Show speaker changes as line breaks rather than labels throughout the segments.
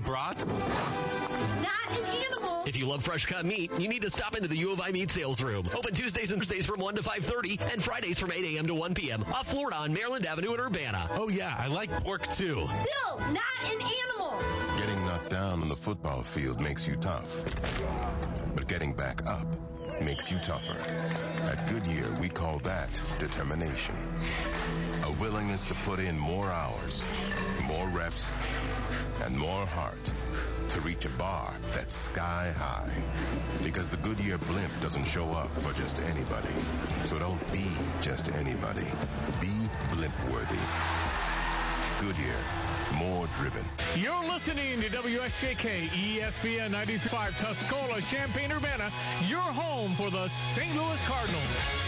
brat?
Not an animal.
If you love fresh cut meat, you need to stop into the U of I Meat Sales Room. Open Tuesdays and Thursdays from 1 to 5:30 and Fridays from 8 a.m. to 1 p.m. off Florida on Maryland Avenue in Urbana.
Oh, yeah, I like pork, too.
Still not an animal.
Getting knocked down on the football field makes you tough. But getting back up makes you tougher. At Goodyear, we call that determination. A willingness to put in more hours, more reps, and more heart to reach a bar that's sky high. Because the Goodyear blimp doesn't show up for just anybody. So don't be just anybody. Be blimp-worthy. Goodyear, more driven.
You're listening to WSJK ESPN 93.5 Tuscola, Champaign-Urbana, your home for the St. Louis Cardinals.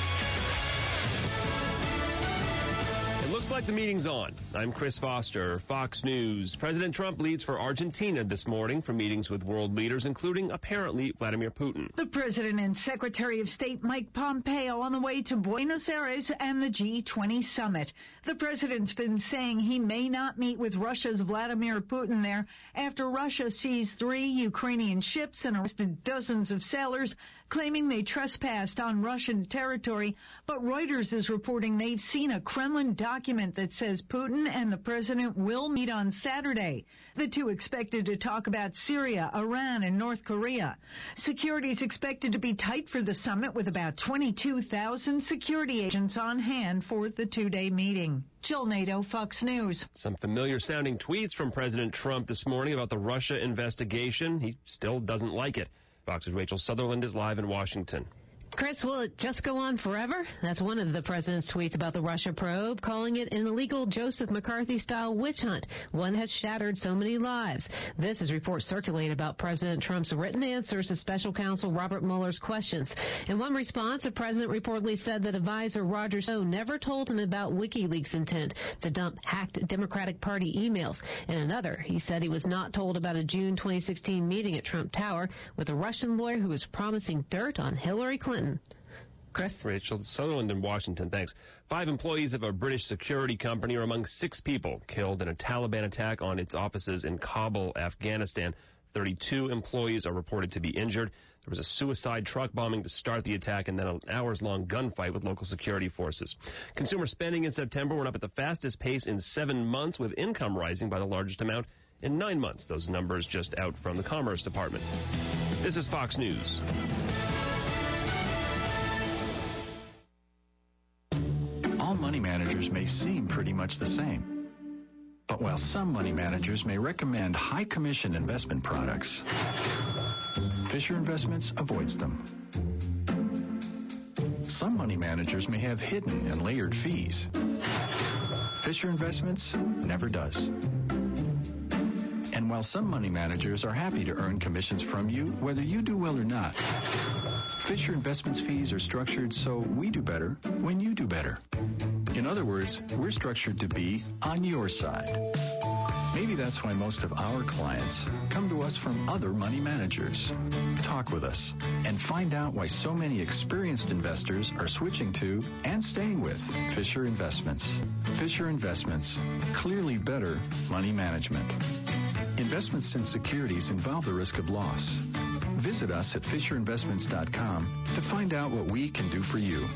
It looks like the meeting's on. I'm Chris Foster, Fox News. President Trump leads for Argentina this morning for meetings with world leaders, including, apparently, Vladimir Putin.
The President and Secretary of State Mike Pompeo on the way to Buenos Aires and the G20 summit. The President's been saying he may not meet with Russia's Vladimir Putin there after Russia seized 3 Ukrainian ships and arrested dozens of sailors, claiming they trespassed on Russian territory. But Reuters is reporting they've seen a Kremlin document that says Putin and the president will meet on Saturday. The two expected to talk about Syria, Iran, and North Korea. Security is expected to be tight for the summit with about 22,000 security agents on hand for the 2-day meeting. Jill Nato, Fox News.
Some familiar-sounding tweets from President Trump this morning about the Russia investigation. He still doesn't like it. Fox's Rachel Sutherland is live in Washington.
Chris, will it just go on forever? That's one of the president's tweets about the Russia probe, calling it an illegal Joseph McCarthy-style witch hunt. One has shattered so many lives. This is reports circulated about President Trump's written answers to special counsel Robert Mueller's questions. In one response, the president reportedly said that advisor Roger Stone never told him about WikiLeaks' intent to dump hacked Democratic Party emails. In another, he said he was not told about a June 2016 meeting at Trump Tower with a Russian lawyer who was promising dirt on Hillary Clinton. Chris?
Rachel Sutherland in Washington, thanks. 5 employees of a British security company are among 6 people killed in a Taliban attack on its offices in Kabul, Afghanistan. 32 employees are reported to be injured. There was a suicide truck bombing to start the attack and then an hours-long gunfight with local security forces. Consumer spending in September went up at the fastest pace in 7 months, with income rising by the largest amount in 9 months. Those numbers just out from the Commerce Department. This is Fox News.
All money managers may seem pretty much the same. But while some money managers may recommend high commission investment products, Fisher Investments avoids them. Some money managers may have hidden and layered fees. Fisher Investments never does. And while some money managers are happy to earn commissions from you, whether you do well or not, Fisher Investments fees are structured so we do better when you do better. In other words, we're structured to be on your side. Maybe that's why most of our clients come to us from other money managers. Talk with us and find out why so many experienced investors are switching to and staying with Fisher Investments. Fisher Investments, clearly better money management. Investments in securities involve the risk of loss. Visit us at FisherInvestments.com to find out what we can do for you.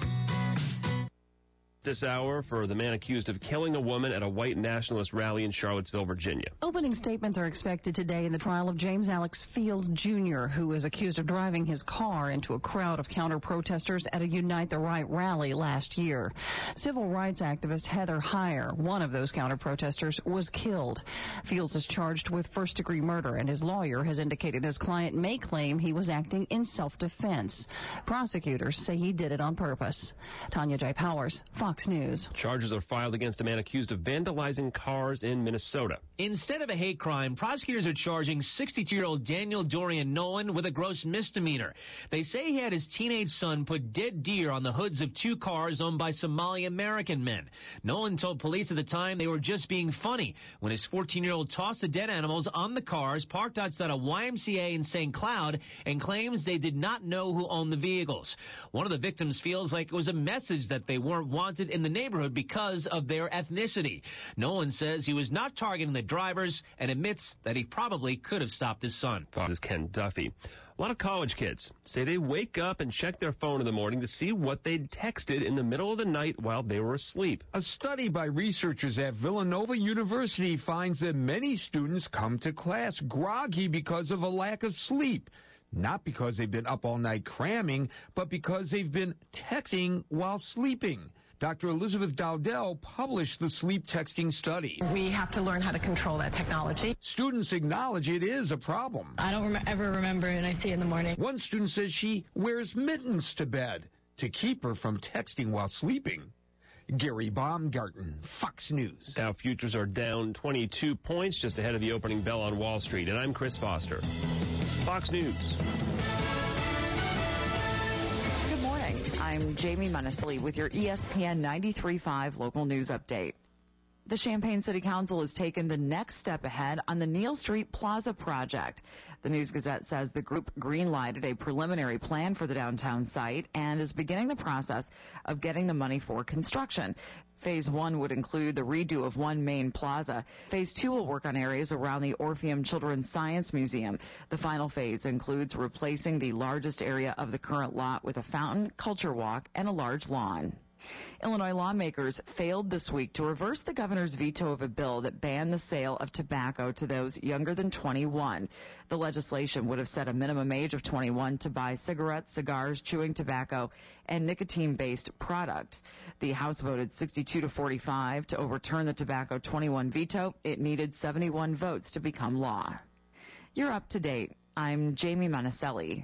This hour for the man accused of killing a woman at a white nationalist rally in Charlottesville, Virginia.
Opening statements are expected today in the trial of James Alex Fields, Jr., who is accused of driving his car into a crowd of counter-protesters at a Unite the Right rally last year. Civil rights activist Heather Heyer, one of those counter-protesters, was killed. Fields is charged with first-degree murder, and his lawyer has indicated his client may claim he was acting in self-defense. Prosecutors say he did it on purpose. Tanya J. Powers, Fox News.
Charges are filed against a man accused of vandalizing cars in Minnesota.
Instead of a hate crime, prosecutors are charging 62-year-old Daniel Dorian Nolan with a gross misdemeanor. They say he had his teenage son put dead deer on the hoods of 2 cars owned by Somali American men. Nolan told police at the time they were just being funny when his 14-year-old tossed the dead animals on the cars parked outside a YMCA in St. Cloud and claims they did not know who owned the vehicles. One of the victims feels like it was a message that they weren't wanted in the neighborhood because of their ethnicity. Nolan says he was not targeting the drivers, years and admits that he probably could have stopped his son.
This is Ken Duffy. A lot of college kids say they wake up and check their phone in the morning to see what they'd texted in the middle of the night while they were asleep.
A study by researchers at Villanova University finds that many students come to class groggy because of a lack of sleep. Not because they've been up all night cramming, but because they've been texting while sleeping. Dr. Elizabeth Dowdell published the sleep texting study.
We have to learn how to control that technology.
Students acknowledge it is a problem.
I don't ever remember, and I see it in the morning.
One student says she wears mittens to bed to keep her from texting while sleeping. Gary Baumgarten, Fox News.
Dow futures are down 22 points just ahead of the opening bell on Wall Street. And I'm Chris Foster. Fox News.
I'm Jamie Munisali with your ESPN 93.5 local news update. The Champaign City Council has taken the next step ahead on the Neal Street Plaza project. The News Gazette says the group green-lighted a preliminary plan for the downtown site and is beginning the process of getting the money for construction. Phase 1 would include the redo of one main plaza. Phase 2 will work on areas around the Orpheum Children's Science Museum. The final phase includes replacing the largest area of the current lot with a fountain, culture walk, and a large lawn. Illinois lawmakers failed this week to reverse the governor's veto of a bill that banned the sale of tobacco to those younger than 21. The legislation would have set a minimum age of 21 to buy cigarettes, cigars, chewing tobacco, and nicotine-based products. The House voted 62 to 45 to overturn the tobacco 21 veto. It needed 71 votes to become law. You're up to date. I'm Jamie Munisali.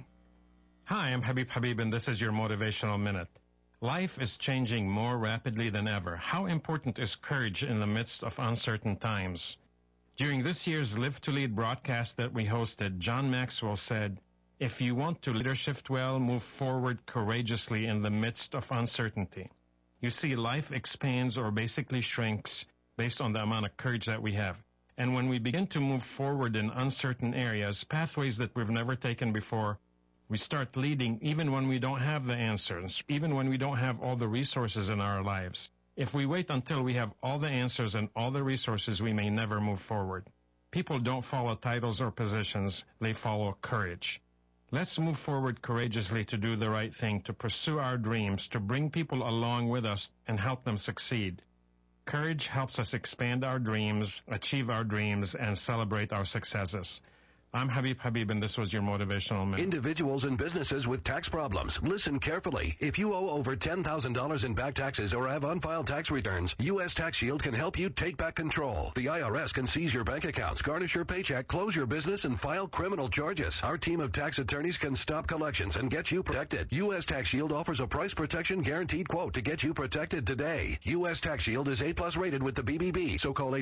Hi, I'm Habib, and this is your Motivational Minute. Life is changing more rapidly than ever. How important is courage in the midst of uncertain times? During this year's Live to Lead broadcast that we hosted, John Maxwell said, "If you want to leadership well, move forward courageously in the midst of uncertainty." You see, life expands or basically shrinks based on the amount of courage that we have. And when we begin to move forward in uncertain areas, pathways that we've never taken before, we start leading even when we don't have the answers, even when we don't have all the resources in our lives. If we wait until we have all the answers and all the resources, we may never move forward. People don't follow titles or positions, they follow courage. Let's move forward courageously to do the right thing, to pursue our dreams, to bring people along with us and help them succeed. Courage helps us expand our dreams, achieve our dreams, and celebrate our successes. I'm Habib, and this was your Motivational Minute.
Individuals and businesses with tax problems, listen carefully. If you owe over $10,000 in back taxes or have unfiled tax returns, U.S. Tax Shield can help you take back control. The IRS can seize your bank accounts, garnish your paycheck, close your business, and file criminal charges. Our team of tax attorneys can stop collections and get you protected. U.S. Tax Shield offers a price protection guaranteed quote to get you protected today. U.S. Tax Shield is A+ rated with the BBB, so call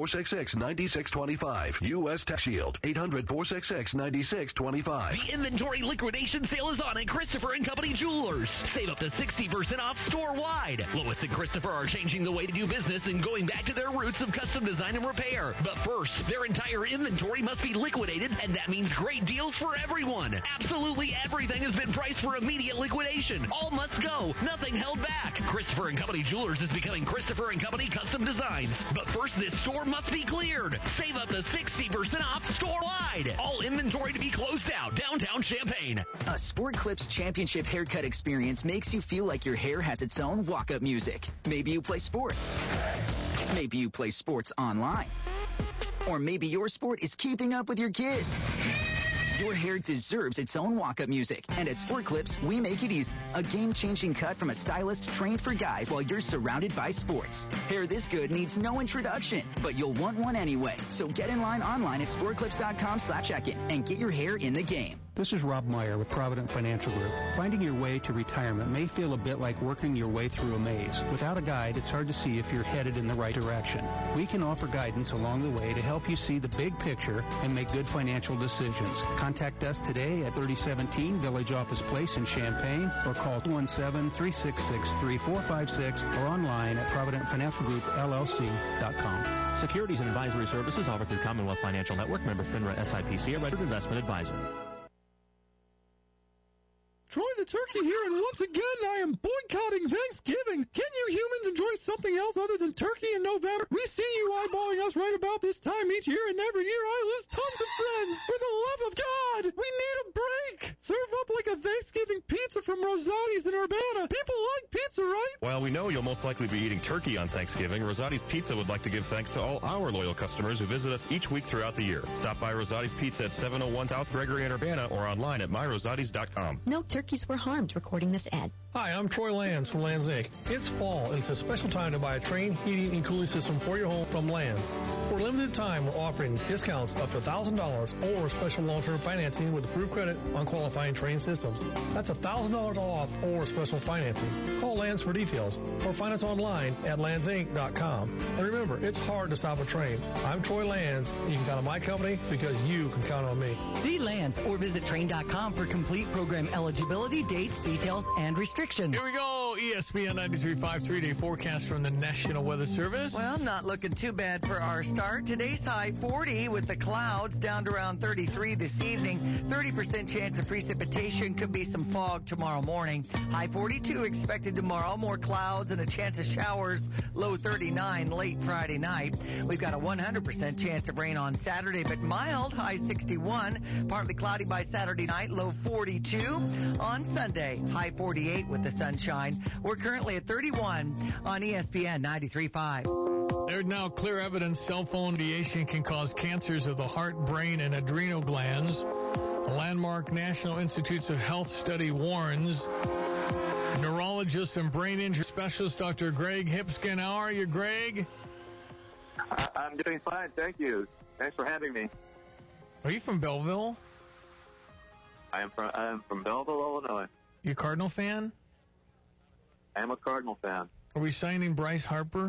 800-466-9625. U.S. Tax Shield, 800-466-9625.
The inventory liquidation sale is on at Christopher & Company Jewelers. Save up to 60% off store-wide. Lois and Christopher are changing the way to do business and going back to their roots of custom design and repair. But first, their entire inventory must be liquidated, and that means great deals for everyone. Absolutely everything has been priced for immediate liquidation. All must go. Nothing held back. Christopher & Company Jewelers is becoming Christopher & Company Custom Designs. But first, this store must be cleared. Save up to 60% off store-wide. All inventory to be closed out. Downtown Champaign.
A Sport Clips Championship haircut experience makes you feel like your hair has its own walk-up music. Maybe you play sports. Maybe you play sports online. Or maybe your sport is keeping up with your kids. Your hair deserves its own walk-up music. And at Sport Clips, we make it easy. A game-changing cut from a stylist trained for guys while you're surrounded by sports. Hair this good needs no introduction, but you'll want one anyway. So get in line online at sportclips.com/check-in and get your hair in the game.
This is Rob Meyer with Provident Financial Group. Finding your way to retirement may feel a bit like working your way through a maze. Without a guide, it's hard to see if you're headed in the right direction. We can offer guidance along the way to help you see the big picture and make good financial decisions. Contact us today at 3017 Village Office Place in Champaign or call 217-366-3456 or online at providentfinancialgroupllc.com.
Securities and advisory services offered through Commonwealth Financial Network, member FINRA SIPC, a registered investment advisor.
Troy the Turkey here, and once again I am boycotting Thanksgiving. Can you humans enjoy something else other than turkey in November? We see you eyeballing us right about this time each year, and every year I lose tons of friends. For the love of God, we need a break. Serve up like a Thanksgiving pizza from Rosati's in Urbana. People like pizza, right?
While we know you'll most likely be eating turkey on Thanksgiving, Rosati's Pizza would like to give thanks to all our loyal customers who visit us each week throughout the year. Stop by Rosati's Pizza at 701 South Gregory in Urbana or online at myrosatis.com.
No turkeys were harmed recording this ad.
Hi, I'm Troy Lands from Lands Inc. It's fall, and it's a special time to buy a Trane heating and cooling system for your home from Lands. For a limited time, we're offering discounts up to $1,000 or special long-term financing with approved credit on qualifying Trane systems. That's $1,000 off or special financing. Call Lands for details or find us online at landsinc.com. And remember, it's hard to stop a Trane. I'm Troy Lands. You can count on my company because you can count on me.
See Lands or visit Trane.com for complete program eligibility, dates, details, and restrictions.
Here we go. ESPN 93.5 3-day forecast from the National Weather Service.
Well, not looking too bad for our start. Today's high 40 with the clouds down to around 33 this evening. 30% chance of precipitation. Could be some fog tomorrow morning. High 42 expected tomorrow. More clouds and a chance of showers. Low 39 late Friday night. We've got a 100% chance of rain on Saturday, but mild. High 61. Partly cloudy by Saturday night. Low 42. On Sunday, high 48 with the sunshine. We're currently at 31 on ESPN 93.5.
There's now clear evidence cell phone radiation can cause cancers of the heart, brain, and adrenal glands. The landmark National Institutes of Health study warns. Neurologist and brain injury specialist Dr. Greg Hipskin. How are you, Greg?
I'm doing fine, thank you. Thanks for having me.
Are you from Belleville?
I'm from Belleville, Illinois.
You a Cardinal fan?
I'm a Cardinal fan.
Are we signing Bryce Harper?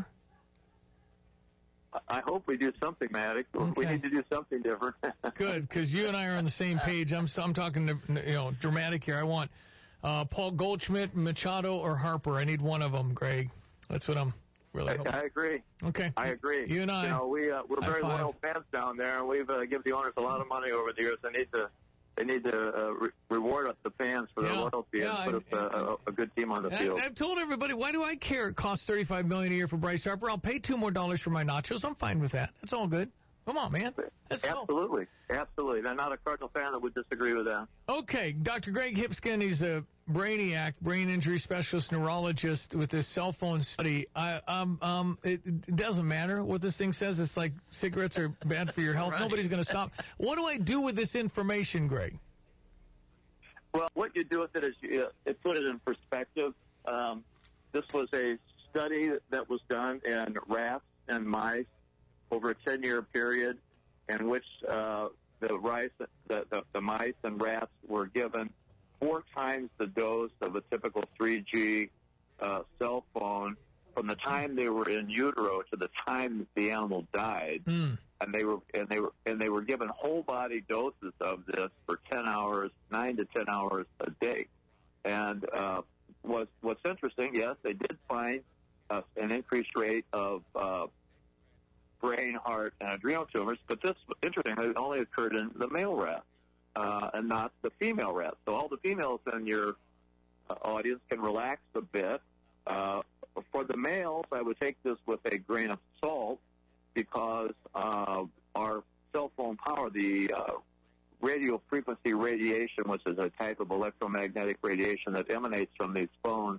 I hope we do something, Maddox. Okay. We need to do something different.
Good, because you and I are on the same page. I'm talking to, dramatic here. I want Paul Goldschmidt, Machado, or Harper. I need one of them, Greg. That's what I'm really hoping.
I agree.
Okay.
I agree.
You and I.
We're very loyal fans down there, and we've given the owners a lot of money over the years. They need to reward the fans for their loyalty and put up a good team on the field.
I've told everybody, why do I care? It costs $35 million a year for Bryce Harper. I'll pay $2 more for my nachos. I'm fine with that. That's all good. Come on, man. Let's
Absolutely. Go. Absolutely. I'm not a Cardinal fan that would disagree with that.
Okay. Dr. Greg Hipskin, he's a brainiac, brain injury specialist, neurologist with this cell phone study. It doesn't matter what this thing says. It's like cigarettes are bad for your health. Right. Nobody's going to stop. What do I do with this information, Greg?
Well, what you do with it is you put it in perspective. This was a study that was done in rats and mice over a 10-year period in which the mice and rats were given 4 times the dose of a typical 3G cell phone from the time they were in utero to the time the animal died. And they were given whole body doses of this for 10 hours, 9 to 10 hours a day. And what's interesting, yes, they did find an increased rate of brain, heart, and adrenal tumors, but this, interestingly, only occurred in the male rats and not the female rats. So all the females in your audience can relax a bit. For the males, I would take this with a grain of salt because our cell phone power, the radio frequency radiation, which is a type of electromagnetic radiation that emanates from these phones,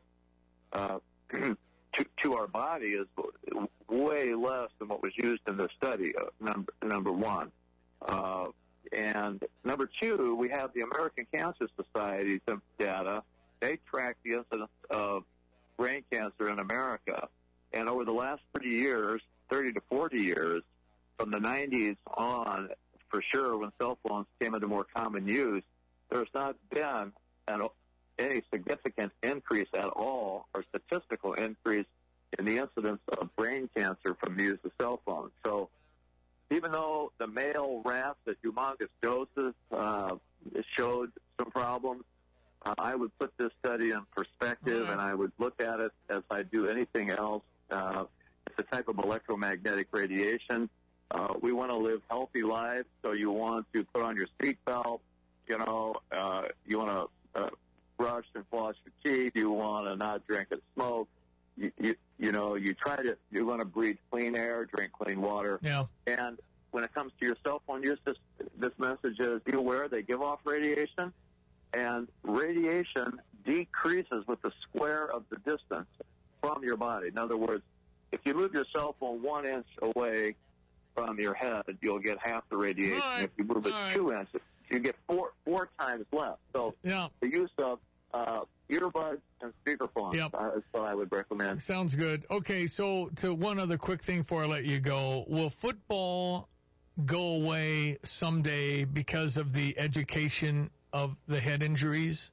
to our body is way less than what was used in the study, number one. And number two, we have the American Cancer Society's data. They track the incidence of brain cancer in America. And over the last 30 to 40 years, from the 90s on, for sure, when cell phones came into more common use, there's not been any significant increase at all or statistical increase in the incidence of brain cancer from the use of cell phones. So even though the male rats at humongous doses showed some problems, I would put this study in perspective, and I would look at it as I do anything else. It's a type of electromagnetic radiation. We want to live healthy lives, so you want to put on your seatbelt. You want to brush and floss your teeth. You want to not drink and smoke. You want to breathe clean air, drink clean water.
Yeah.
And when it comes to your cell phone use, this message is, be aware they give off radiation, and radiation decreases with the square of the distance from your body. In other words, if you move your cell phone 1 inch away from your head, you'll get half the radiation.
Right.
If you move it 2 inches, you get four times less. So the use of earbuds and speakerphones is what I would recommend.
Sounds good. Okay, so to one other quick thing before I let you go. Will football go away someday because of the education of the head injuries?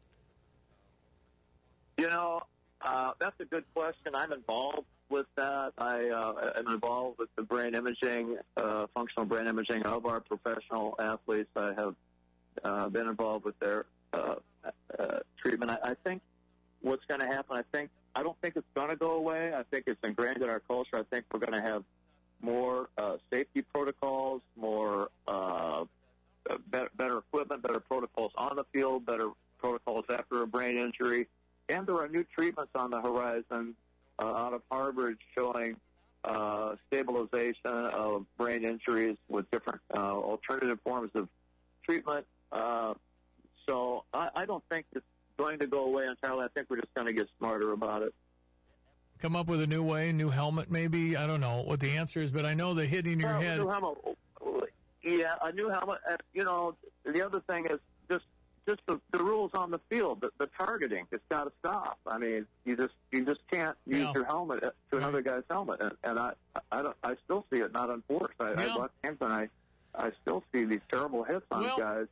That's a good question. I'm involved with that. I am involved with the brain imaging, functional brain imaging of our professional athletes. I have been involved with their treatment. I think what's going to happen, I don't think it's going to go away. I think it's ingrained in our culture. I think we're going to have more safety protocols, more better equipment, better protocols on the field, better protocols after a brain injury. And there are new treatments on the horizon out of Harvard showing stabilization of brain injuries with different alternative forms of treatment. So I don't think it's going to go away entirely. I think we're just going to get smarter about it.
Come up with a new way, new helmet maybe? I don't know what the answer is, but I know the hitting your head.
A new helmet. Yeah, a new helmet. The other thing is just the rules on the field, the targeting. It's got to stop. I mean, you just can't use your helmet to another guy's helmet, and I still see it not enforced. I watch games and I still see these terrible hits on guys,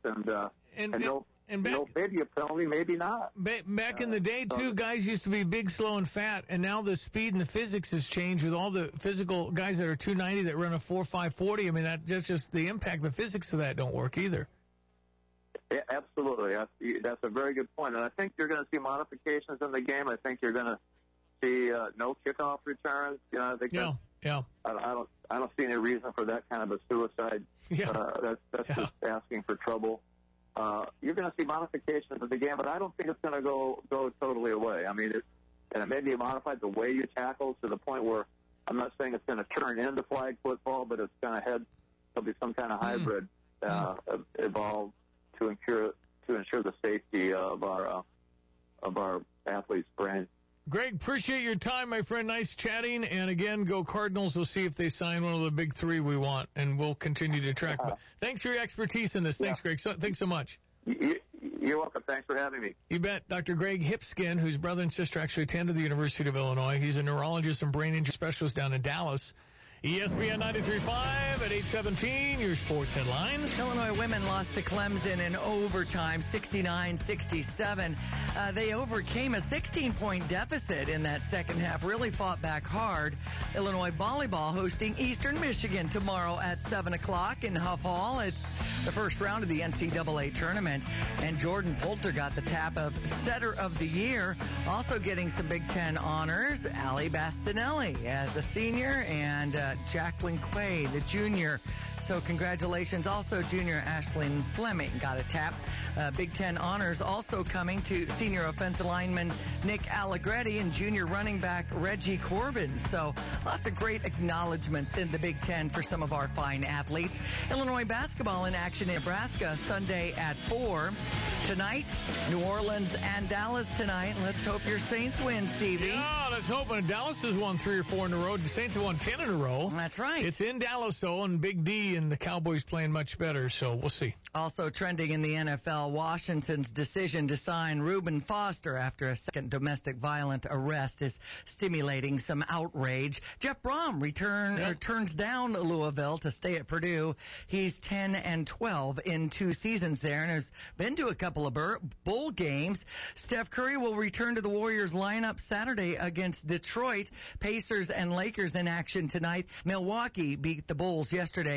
and maybe a penalty, maybe not.
Back in the day, too, guys used to be big, slow, and fat, and now the speed and the physics has changed with all the physical guys that are 290 that run a 4.540. I mean, that's just the impact, the physics of that don't work either.
Yeah, absolutely. That's a very good point. And I think you're going to see modifications in the game. I think you're going to see no kickoff returns. I think I don't see any reason for that kind of a suicide. That's just asking for trouble. You're going to see modifications of the game, but I don't think it's going to go totally away. I mean, it may be modified the way you tackle to the point where I'm not saying it's going to turn into flag football, but it's going to there'll be some kind of hybrid evolved to ensure the safety of our athletes' brains.
Greg, appreciate your time, my friend. Nice chatting. And again, go Cardinals. We'll see if they sign one of the big three we want, and we'll continue to track. But thanks for your expertise in this. Thanks, Greg. Thanks so much.
You're welcome. Thanks for having me.
You bet. Dr. Greg Hipskin, whose brother and sister actually attended the University of Illinois. He's a neurologist and brain injury specialist down in Dallas. ESPN 93.5 at 8:17, your sports headlines.
Illinois women lost to Clemson in overtime, 69-67. They overcame a 16-point deficit in that second half, really fought back hard. Illinois volleyball hosting Eastern Michigan tomorrow at 7 o'clock in Huff Hall. It's the first round of the NCAA tournament, and Jordan Poulter got the tap of Setter of the Year. Also getting some Big Ten honors, Allie Bastinelli as a senior, and Jacqueline Quay, the junior. So congratulations. Also, junior Ashlyn Fleming got a tap. Big Ten honors also coming to senior offensive lineman Nick Allegretti and junior running back Reggie Corbin. So lots of great acknowledgments in the Big Ten for some of our fine athletes. Illinois basketball in action in Nebraska Sunday at 4. Tonight, New Orleans and Dallas tonight. Let's hope your Saints win, Stevie.
Yeah, let's hope. And Dallas has won 3 or 4 in a row. The Saints have won 10 in a row.
That's right.
It's in Dallas, though, and Big D and the Cowboys playing much better, so we'll see.
Also trending in the NFL, Washington's decision to sign Reuben Foster after a second domestic violent arrest is stimulating some outrage. Jeff Brom turns down Louisville to stay at Purdue. He's 10-12 in 2 seasons there and has been to a couple of bowl games. Steph Curry will return to the Warriors lineup Saturday against Detroit. Pacers and Lakers in action tonight. Milwaukee beat the Bulls yesterday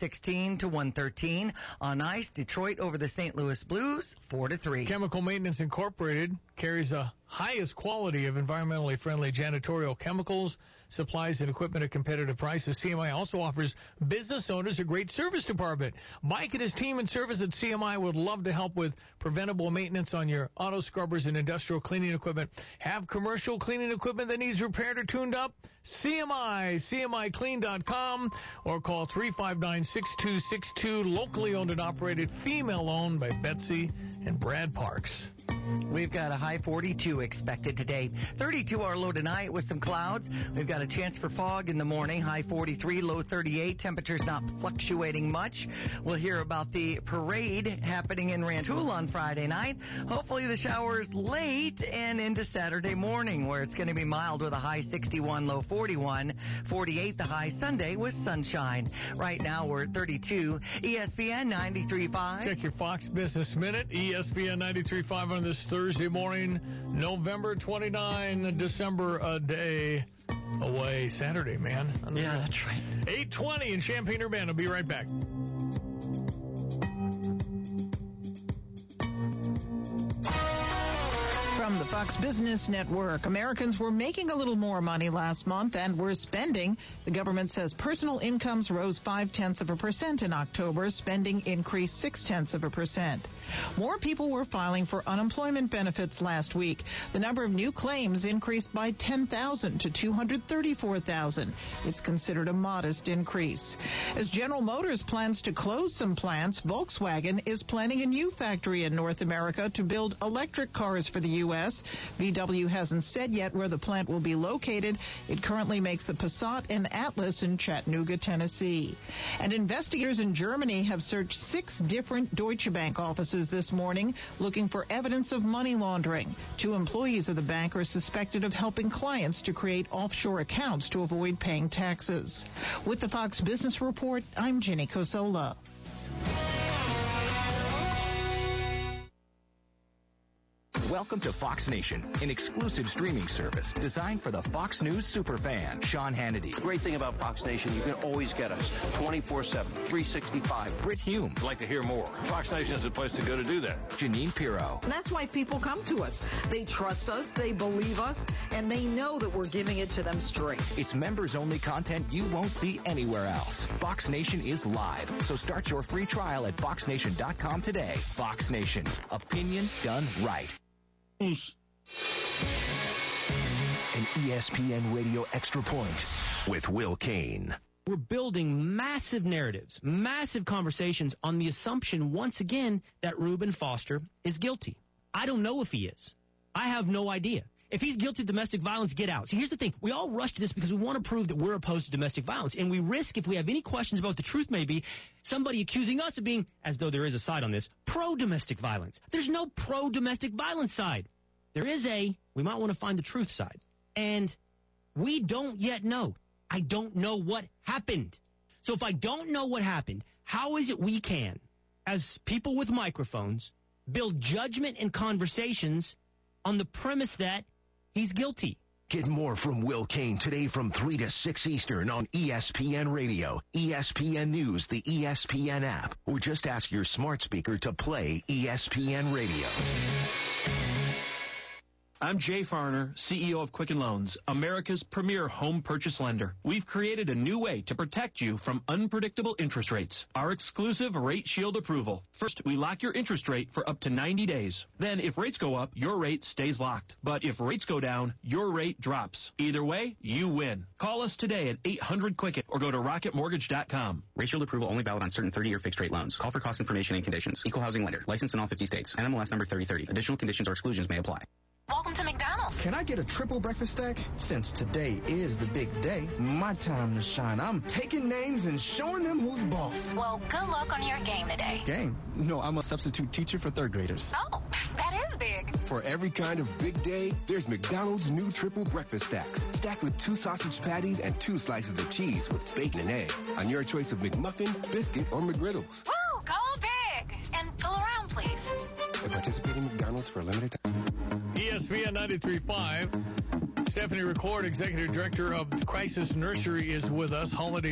116-113 on ice. Detroit over the St. Louis Blues 4-3.
Chemical Maintenance Incorporated carries a highest quality of environmentally friendly janitorial chemicals, supplies, and equipment at competitive prices. CMI also offers business owners a great service department. Mike and his team in service at CMI would love to help with preventable maintenance on your auto scrubbers and industrial cleaning equipment. Have commercial cleaning equipment that needs repaired or tuned up? CMI, CMIClean.com, or call 359-6262, locally owned and operated, female-owned by Betsy and Brad Parks.
We've got a high 42 expected today. 32 our low tonight with some clouds. We've got a chance for fog in the morning. High 43, low 38. Temperatures not fluctuating much. We'll hear about the parade happening in Rantoul on Friday night. Hopefully the showers late and into Saturday morning, where it's going to be mild with a high 61, low 41. 48 the high Sunday with sunshine. Right now we're at 32. ESPN 93.5.
Check your Fox Business Minute. ESPN 93.5 on this Thursday morning, November 29, December a day away. Saturday, man.
Yeah, that's right.
8:20 in Champaign-Urbana. Be right back.
From the Fox Business Network, Americans were making a little more money last month and were spending. The government says personal incomes rose 0.5% in October. Spending increased 0.6%. More people were filing for unemployment benefits last week. The number of new claims increased by 10,000 to 234,000. It's considered a modest increase. As General Motors plans to close some plants, Volkswagen is planning a new factory in North America to build electric cars for the U.S. VW hasn't said yet where the plant will be located. It currently makes the Passat and Atlas in Chattanooga, Tennessee. And investigators in Germany have searched 6 different Deutsche Bank offices this morning looking for evidence of money laundering. 2 employees of the bank are suspected of helping clients to create offshore accounts to avoid paying taxes. With the Fox Business Report, I'm Jenny Cosola.
Welcome to Fox Nation, an exclusive streaming service designed for the Fox News superfan, Sean Hannity.
The great thing about Fox Nation, you can always get us 24/7, 365.
Britt Hume.
I'd like to hear more. Fox Nation is the place to go to do that.
Janine Pirro.
And that's why people come to us. They trust us, they believe us, and they know that we're giving it to them straight.
It's members-only content you won't see anywhere else. Fox Nation is live, so start your free trial at foxnation.com today. Fox Nation. Opinion done right.
An ESPN Radio Extra Point with Will Kane.
We're building massive narratives, massive conversations on the assumption, once again, that Reuben Foster is guilty. I don't know if he is. I have no idea. If he's guilty of domestic violence, get out. See, here's the thing. We all rush to this because we want to prove that we're opposed to domestic violence. And we risk, if we have any questions about what the truth may be, somebody accusing us of being, as though there is a side on this, pro-domestic violence. There's no pro-domestic violence side. There is we might want to find the truth side. And we don't yet know. I don't know what happened. So if I don't know what happened, how is it we can, as people with microphones, build judgment and conversations on the premise that he's guilty?
Get more from Will Kane today from 3 to 6 Eastern on ESPN Radio, ESPN News, the ESPN app, or just ask your smart speaker to play ESPN Radio.
I'm Jay Farner, CEO of Quicken Loans, America's premier home purchase lender. We've created a new way to protect you from unpredictable interest rates. Our exclusive Rate Shield approval. First, we lock your interest rate for up to 90 days. Then, if rates go up, your rate stays locked. But if rates go down, your rate drops. Either way, you win. Call us today at 800-QUICKIT or go to rocketmortgage.com.
Rate Shield approval only valid on certain 30-year fixed-rate loans. Call for cost information and conditions. Equal housing lender. Licensed in all 50 states. NMLS number 3030. Additional conditions or exclusions may apply.
Welcome to McDonald's.
Can I get a triple breakfast stack? Since today is the big day, my time to shine. I'm taking names and showing them who's boss.
Well, good luck on your game today.
Game? No, I'm a substitute teacher for 3rd graders.
Oh, that is big.
For every kind of big day, there's McDonald's new triple breakfast stacks. Stacked with 2 sausage patties and 2 slices of cheese with bacon and egg. On your choice of McMuffin, biscuit, or McGriddles.
Woo! Go big! And pull around, please.
And participate in McDonald's for a limited time.
ESPN 93.5. Stephanie Record, Executive Director of Crisis Nursery, is with us. Holiday Shop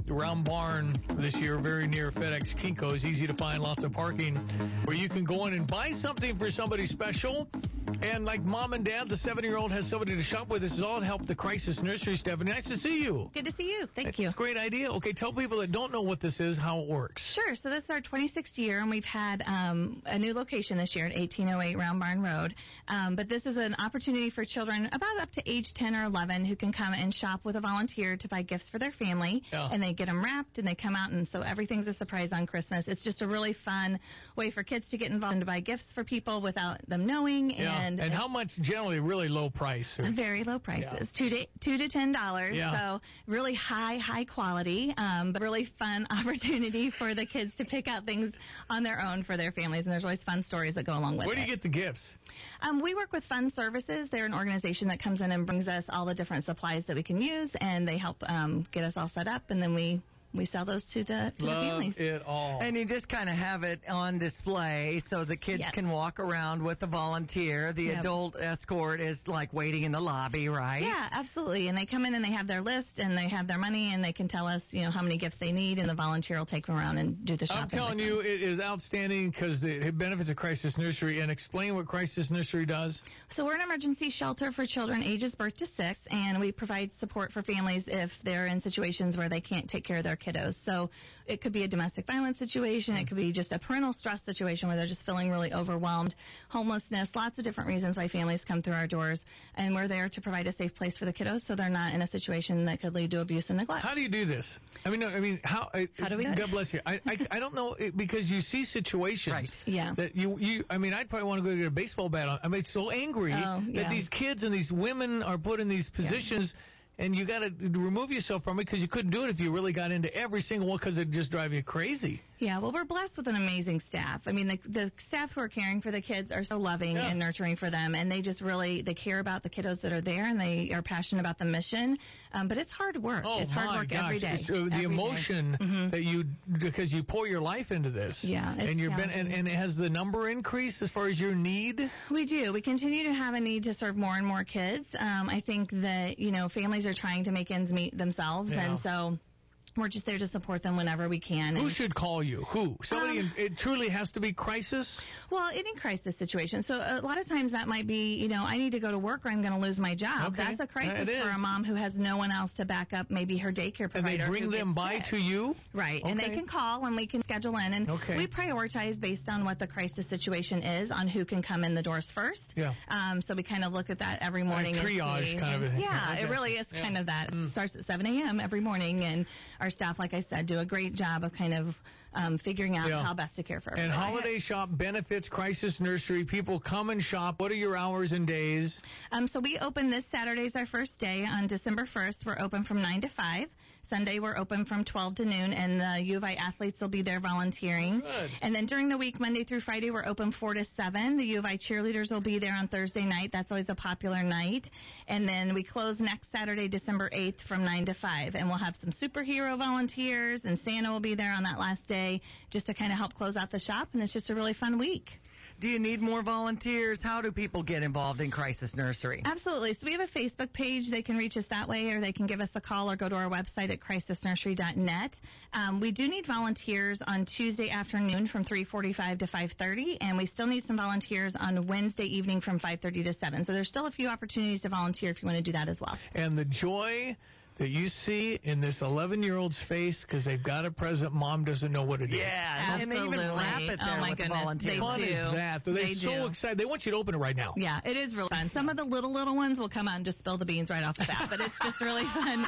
the Round Barn this year, very near FedEx Kinko's. Easy to find, lots of parking, where you can go in and buy something for somebody special. And like mom and dad, the 7-year-old has somebody to shop with. This is all to help the Crisis Nursery. Stephanie, nice to see you.
Good to see you. Thank you.
It's a great idea. Okay, tell people that don't know what this is how it works.
Sure. So this is our 26th year, and we've had a new location this year at 1808 Round Barn Road. But this is an opportunity for children about up to age 10 or 11 who can come and shop with a volunteer to buy gifts for their family.
Yeah.
And they get them wrapped, and they come out, and so everything's a surprise on Christmas. It's just a really fun way for kids to get involved and to buy gifts for people without them knowing.
Yeah. And how much? Generally, really low price.
Very low prices, $2 to $10.
Yeah.
So really high quality, but really fun opportunity for the kids to pick out things on their own for their families. And there's always fun stories that go along with it.
Where do you get the gifts?
We work with Fund Services. They're an organization that comes in and brings us all the different supplies that we can use, and they help get us all set up, and then we sell those to the families.
Love it all.
And you just kind of have it on display so the kids can walk around with the volunteer. The adult escort is like waiting in the lobby, right?
Yeah, absolutely. And they come in and they have their list and they have their money and they can tell us, how many gifts they need, and the volunteer will take them around and do the shopping.
I'm telling you, it is outstanding because it benefits a Crisis Nursery. And explain what Crisis Nursery does.
So we're an emergency shelter for children ages birth to 6, and we provide support for families if they're in situations where they can't take care of their kiddos. So it could be a domestic violence situation. It could be just a parental stress situation where they're just feeling really overwhelmed, homelessness, lots of different reasons why families come through our doors. And we're there to provide a safe place for the kiddos so they're not in a situation that could lead to abuse and neglect.
How do you do this? How do we do it? God bless you. I don't know, because you see situations that I'd probably want to go get a baseball bat on. It's so angry that these kids and these women are put in these positions. And you got to remove yourself from it because you couldn't do it if you really got into every single one because it'd just drive you crazy.
Yeah, well, we're blessed with an amazing staff. I mean, the staff who are caring for the kids are so loving and nurturing for them, and they just really, they care about the kiddos that are there, and they are passionate about the mission. But it's hard work. It's hard work every day.
The emotion that because you pour your life into this.
Yeah, it's
and has the number increased as far as your need?
We do. We continue to have a need to serve more and more kids. I think that, families are trying to make ends meet themselves, and so we're just there to support them whenever we can.
Who should call you? Who? Somebody, it truly has to be crisis?
Well, any crisis situation. So a lot of times that might be, I need to go to work or I'm going to lose my job.
Okay.
That's a crisis for a mom who has no one else to back up maybe her daycare provider.
And they bring them by to you?
Right.
Okay.
And they can call and we can schedule in. And we prioritize based on what the crisis situation is on who can come in the doors first.
Yeah.
So we kind of look at that every morning.
Triage kind of a thing.
Yeah, it really is kind of that. It starts at 7 a.m. every morning, and our staff, like I said, do a great job of kind of figuring out how best to care for everybody.
And Holiday Shop benefits Crisis Nursery. People come and shop. What are your hours and days?
So we open this Saturday is our first day. On December 1st, we're open from 9 to 5. Sunday, we're open from 12 to noon, and the U of I athletes will be there volunteering.
Good.
And then during the week, Monday through Friday, we're open 4 to 7. The U of I cheerleaders will be there on Thursday night. That's always a popular night. And then we close next Saturday, December 8th, from 9 to 5. And we'll have some superhero volunteers, and Santa will be there on that last day just to kind of help close out the shop. And it's just a really fun week.
Do you need more volunteers? How do people get involved in Crisis Nursery?
Absolutely. So we have a Facebook page. They can reach us that way, or they can give us a call or go to our website at crisisnursery.net. We do need volunteers on Tuesday afternoon from 3:45 to 5:30, and we still need some volunteers on Wednesday evening from 5:30 to 7. So there's still a few opportunities to volunteer if you want to do that as well.
And the joy that you see in this 11-year-old's face because they've got a present, mom doesn't know what it is.
Yeah, and they even wrap it there with the volunteers.
Fun is that? They're so excited. They want you to open it right now.
Yeah, it is really fun. Some of the little ones will come out and just spill the beans right off the bat, but it's just really fun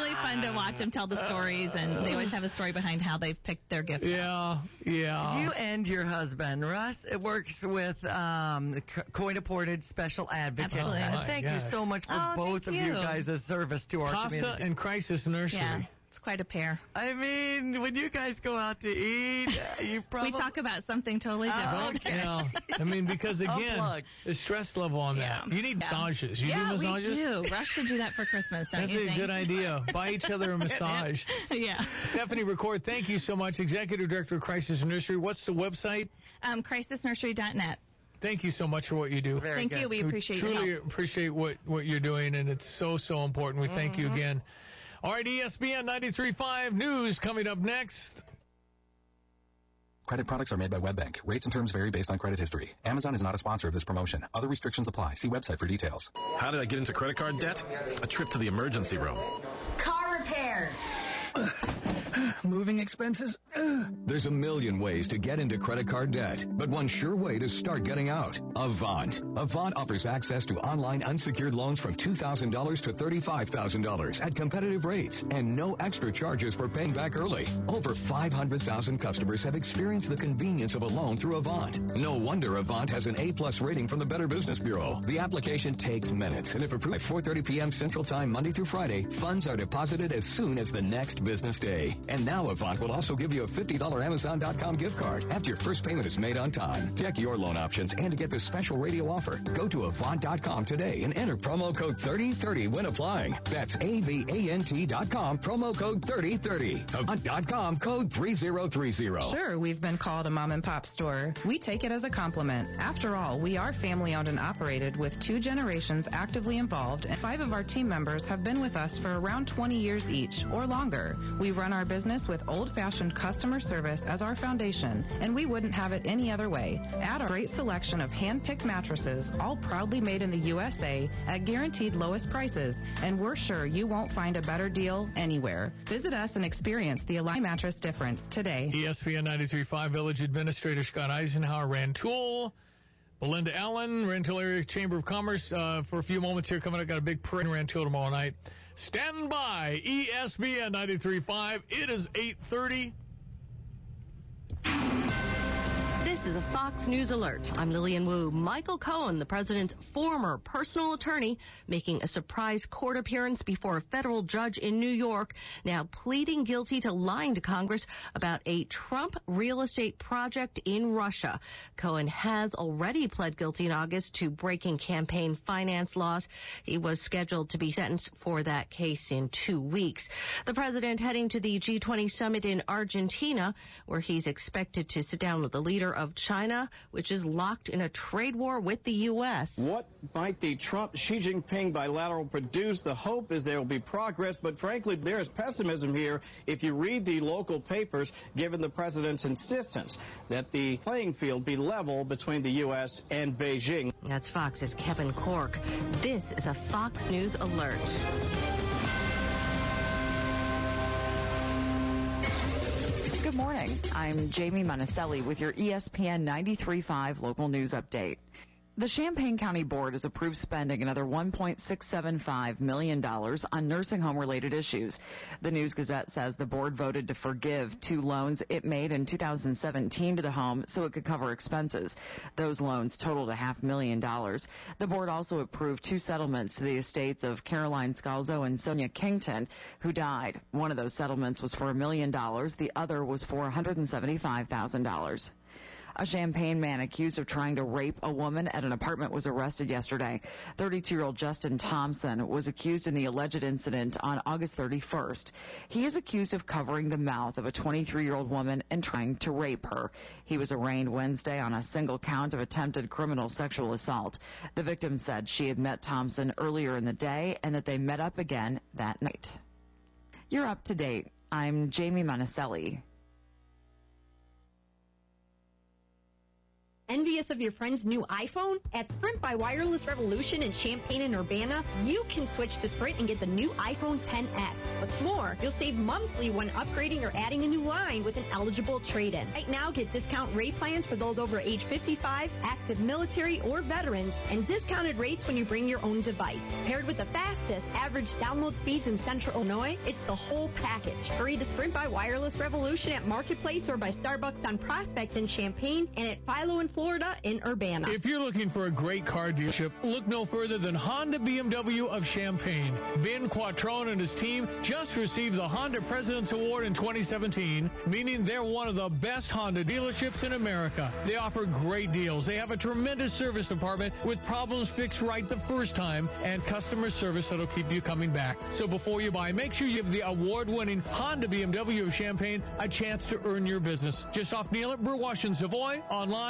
to watch them tell the stories, and they always have a story behind how they've picked their gifts.
Yeah.
You and your husband, Russ, works with the coin-appointed special advocate.
Absolutely.
Thank you so much for both of you guys' service to our community.
And Crisis Nursery.
Yeah, it's quite a pair.
I mean, when you guys go out to eat, you probably...
We talk about something totally different.
Okay.
Yeah. I mean, because, again, the stress level on that. You need massages. You do massages?
Yeah, we do. Rush should do that for Christmas, don't you think?
That's a good idea. Buy each other a massage.
Yeah.
Stephanie Record, thank you so much. Executive Director of Crisis Nursery. What's the website?
Crisisnursery.net.
Thank you so much for what you do.
Thank you. We appreciate it.
Truly appreciate what you're doing, and it's so important. We thank you again. All right, ESPN 93.5 News coming up next.
Credit products are made by WebBank. Rates and terms vary based on credit history. Amazon is not a sponsor of this promotion. Other restrictions apply. See website for details.
How did I get into credit card debt? A trip to the emergency room.
Car repairs.
Moving expenses.
There's a million ways to get into credit card debt, but one sure way to start getting out. Avant. Avant offers access to online unsecured loans from $2,000 to $35,000 at competitive rates and no extra charges for paying back early. Over 500,000 customers have experienced the convenience of a loan through Avant. No wonder Avant has an A+ rating from the Better Business Bureau. The application takes minutes, and if approved by 4:30 p.m. Central Time Monday through Friday, funds are deposited as soon as the next business day. And now Avant will also give you a $50 Amazon.com gift card after your first payment is made on time. Check your loan options and to get this special radio offer, go to Avant.com today and enter promo code 3030 when applying. That's AVANT.com, promo code 3030. Avant.com, code 3030.
Sure, we've been called a mom and pop store. We take it as a compliment. After all, we are family owned and operated with 2 generations actively involved, and 5 of our team members have been with us for around 20 years each or longer. We run our business with old-fashioned customer service as our foundation, and we wouldn't have it any other way. Add a great selection of hand-picked mattresses, all proudly made in the USA at guaranteed lowest prices, and we're sure you won't find a better deal anywhere. Visit us and experience the Align mattress difference today.
ESPN 93.5 Village Administrator Scott Eisenhower, Rantoul. Belinda Allen, Rantoul Area Chamber of Commerce, for a few moments here coming up. Got a big parade in Rantoul tomorrow night. Stand by, ESPN 93.5. It is 8:30.
This is a Fox News Alert. I'm Lillian Wu. Michael Cohen, the president's former personal attorney, making a surprise court appearance before a federal judge in New York, now pleading guilty to lying to Congress about a Trump real estate project in Russia. Cohen has already pled guilty in August to breaking campaign finance laws. He was scheduled to be sentenced for that case in 2 weeks. The president heading to the G20 summit in Argentina, where he's expected to sit down with the leader of China, which is locked in a trade war with the U.S.
What might the Trump-Xi Jinping bilateral produce? The hope is there will be progress, but frankly, there is pessimism here if you read the local papers, given the president's insistence that the playing field be level between the U.S. and Beijing.
That's Fox's Kevin Corke. This is a Fox News Alert.
Good morning. I'm Jamie Monticelli with your ESPN 93.5 local news update. The Champaign County Board has approved spending another $1.675 million on nursing home-related issues. The News Gazette says the board voted to forgive 2 loans it made in 2017 to the home so it could cover expenses. Those loans totaled $500,000. The board also approved 2 settlements to the estates of Caroline Scalzo and Sonia Kington, who died. One of those settlements was for $1 million. The other was for $175,000. A Champaign man accused of trying to rape a woman at an apartment was arrested yesterday. 32-year-old Justin Thompson was accused in the alleged incident on August 31st. He is accused of covering the mouth of a 23-year-old woman and trying to rape her. He was arraigned Wednesday on a single count of attempted criminal sexual assault. The victim said she had met Thompson earlier in the day and that they met up again that night. You're up to date. I'm Jamie Monticelli.
Envious of your friend's new iPhone? At Sprint by Wireless Revolution in Champaign and Urbana, you can switch to Sprint and get the new iPhone XS. What's more, you'll save monthly when upgrading or adding a new line with an eligible trade-in. Right now, get discount rate plans for those over age 55, active military, or veterans, and discounted rates when you bring your own device. Paired with the fastest average download speeds in Central Illinois, it's the whole package. Hurry to Sprint by Wireless Revolution at Marketplace or by Starbucks on Prospect in Champaign and at Philo in Florida in Urbana.
If you're looking for a great car dealership, look no further than Honda BMW of Champaign. Ben Quattrone and his team just received the Honda President's Award in 2017, meaning they're one of the best Honda dealerships in America. They offer great deals. They have a tremendous service department with problems fixed right the first time and customer service that'll keep you coming back. So before you buy, make sure you give the award-winning Honda BMW of Champaign a chance to earn your business. Just off Neal at Burwash and Savoy, online,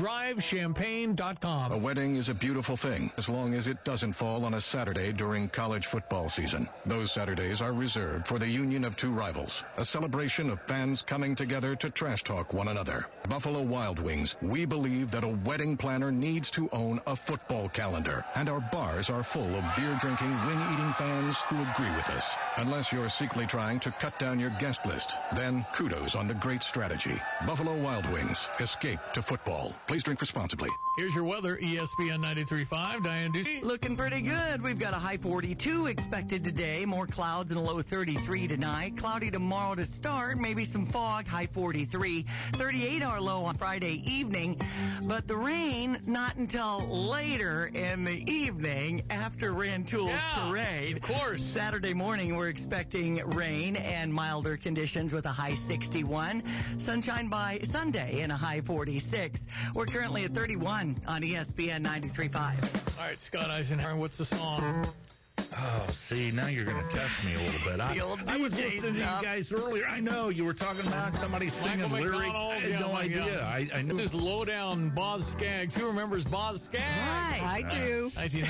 DriveChampaign.com.
A wedding is a beautiful thing as long as it doesn't fall on a Saturday during college football season. Those Saturdays are reserved for the union of two rivals, a celebration of fans coming together to trash talk one another. Buffalo Wild Wings, we believe that a wedding planner needs to own a football calendar, and our bars are full of beer-drinking, wing-eating fans who agree with us. Unless you're secretly trying to cut down your guest list, then kudos on the great strategy. Buffalo Wild Wings, escape to football. Please drink responsibly.
Here's your weather, ESPN 93.5. Diane Ducey.
Looking pretty good. We've got a high 42 expected today. More clouds and a low 33 tonight. Cloudy tomorrow to start. Maybe some fog, high 43. 38 our low on Friday evening. But the rain not until later in the evening after Rantoul's parade.
Of course.
Saturday morning we're expecting rain and milder conditions with a high 61. Sunshine by Sunday and a high 46. We're currently at 31 on ESPN 93.5.
All right, Scott Eisenhower, what's the song?
Oh, see, now you're going to test me a little bit. I was listening to you guys earlier. I know you were talking about somebody singing lyrics. I had no idea. I knew.
This is Lowdown Boz Scaggs. Who remembers Boz Scaggs?
Right, I do.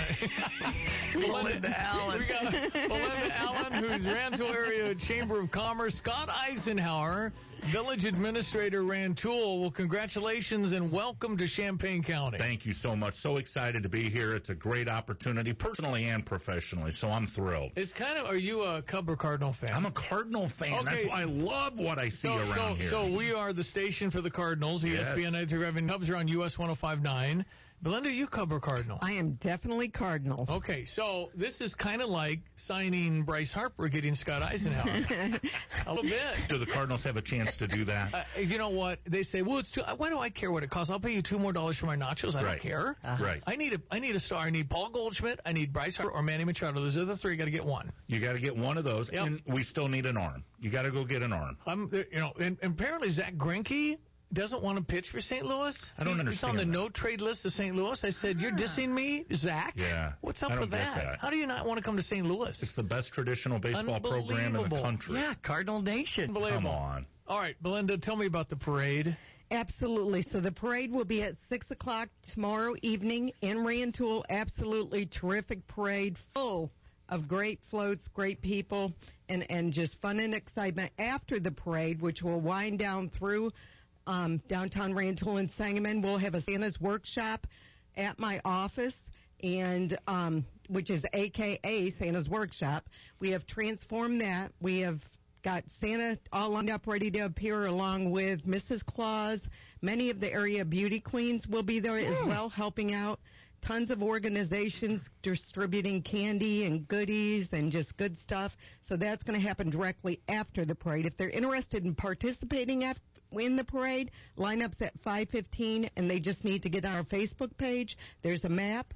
1990.
Belinda Allen.
We got Belinda Allen, who's Rantoul Area Chamber of Commerce. Scott Eisenhower, Village Administrator, Rantoul. Well, congratulations and welcome to Champaign County.
Thank you so much. So excited to be here. It's a great opportunity, personally and professionally, so I'm thrilled.
Are you a Cub or Cardinal fan?
I'm a Cardinal fan. Okay. That's why I love what I see around here.
So we are the station for the Cardinals, ESPN 93.5, and Cubs are on US 105.9. Belinda, you Cub or Cardinal?
I am definitely Cardinal.
Okay, so this is kind of like signing Bryce Harper, getting Scott Eisenhower. A little bit.
Do the Cardinals have a chance to do that?
You know what? They say, well, it's too. Why do I care what it costs? I'll pay you $2 more for my nachos. I don't care.
Right.
I need a star. I need Paul Goldschmidt. I need Bryce Harper or Manny Machado. Those are the three. You got to get one.
You got to get one of those, and we still need an arm. You got to go get an arm.
And apparently Zach Greinke doesn't want to pitch for St. Louis.
I don't understand.
He's on the no-trade list of St. Louis. I said, you're dissing me, Zach?
Yeah.
What's up with that? How do you not want to come to St. Louis?
It's the best traditional baseball program in the country.
Yeah, Cardinal Nation.
Come on.
All right, Belinda, tell me about the parade.
Absolutely. So the parade will be at 6 o'clock tomorrow evening in Rantoul. Absolutely terrific parade, full of great floats, great people, and just fun and excitement after the parade, which will wind down through downtown Rantoul and Sangamon. We'll have a Santa's workshop at my office, and which is AKA Santa's Workshop. We have transformed that. We have got Santa all lined up, ready to appear, along with Mrs. Claus. Many of the area beauty queens will be there as well, helping out. Tons of organizations distributing candy and goodies and just good stuff. So that's going to happen directly after the parade. If they're interested in participating in the parade, lineups at 5:15, and they just need to get on our Facebook page. There's a map,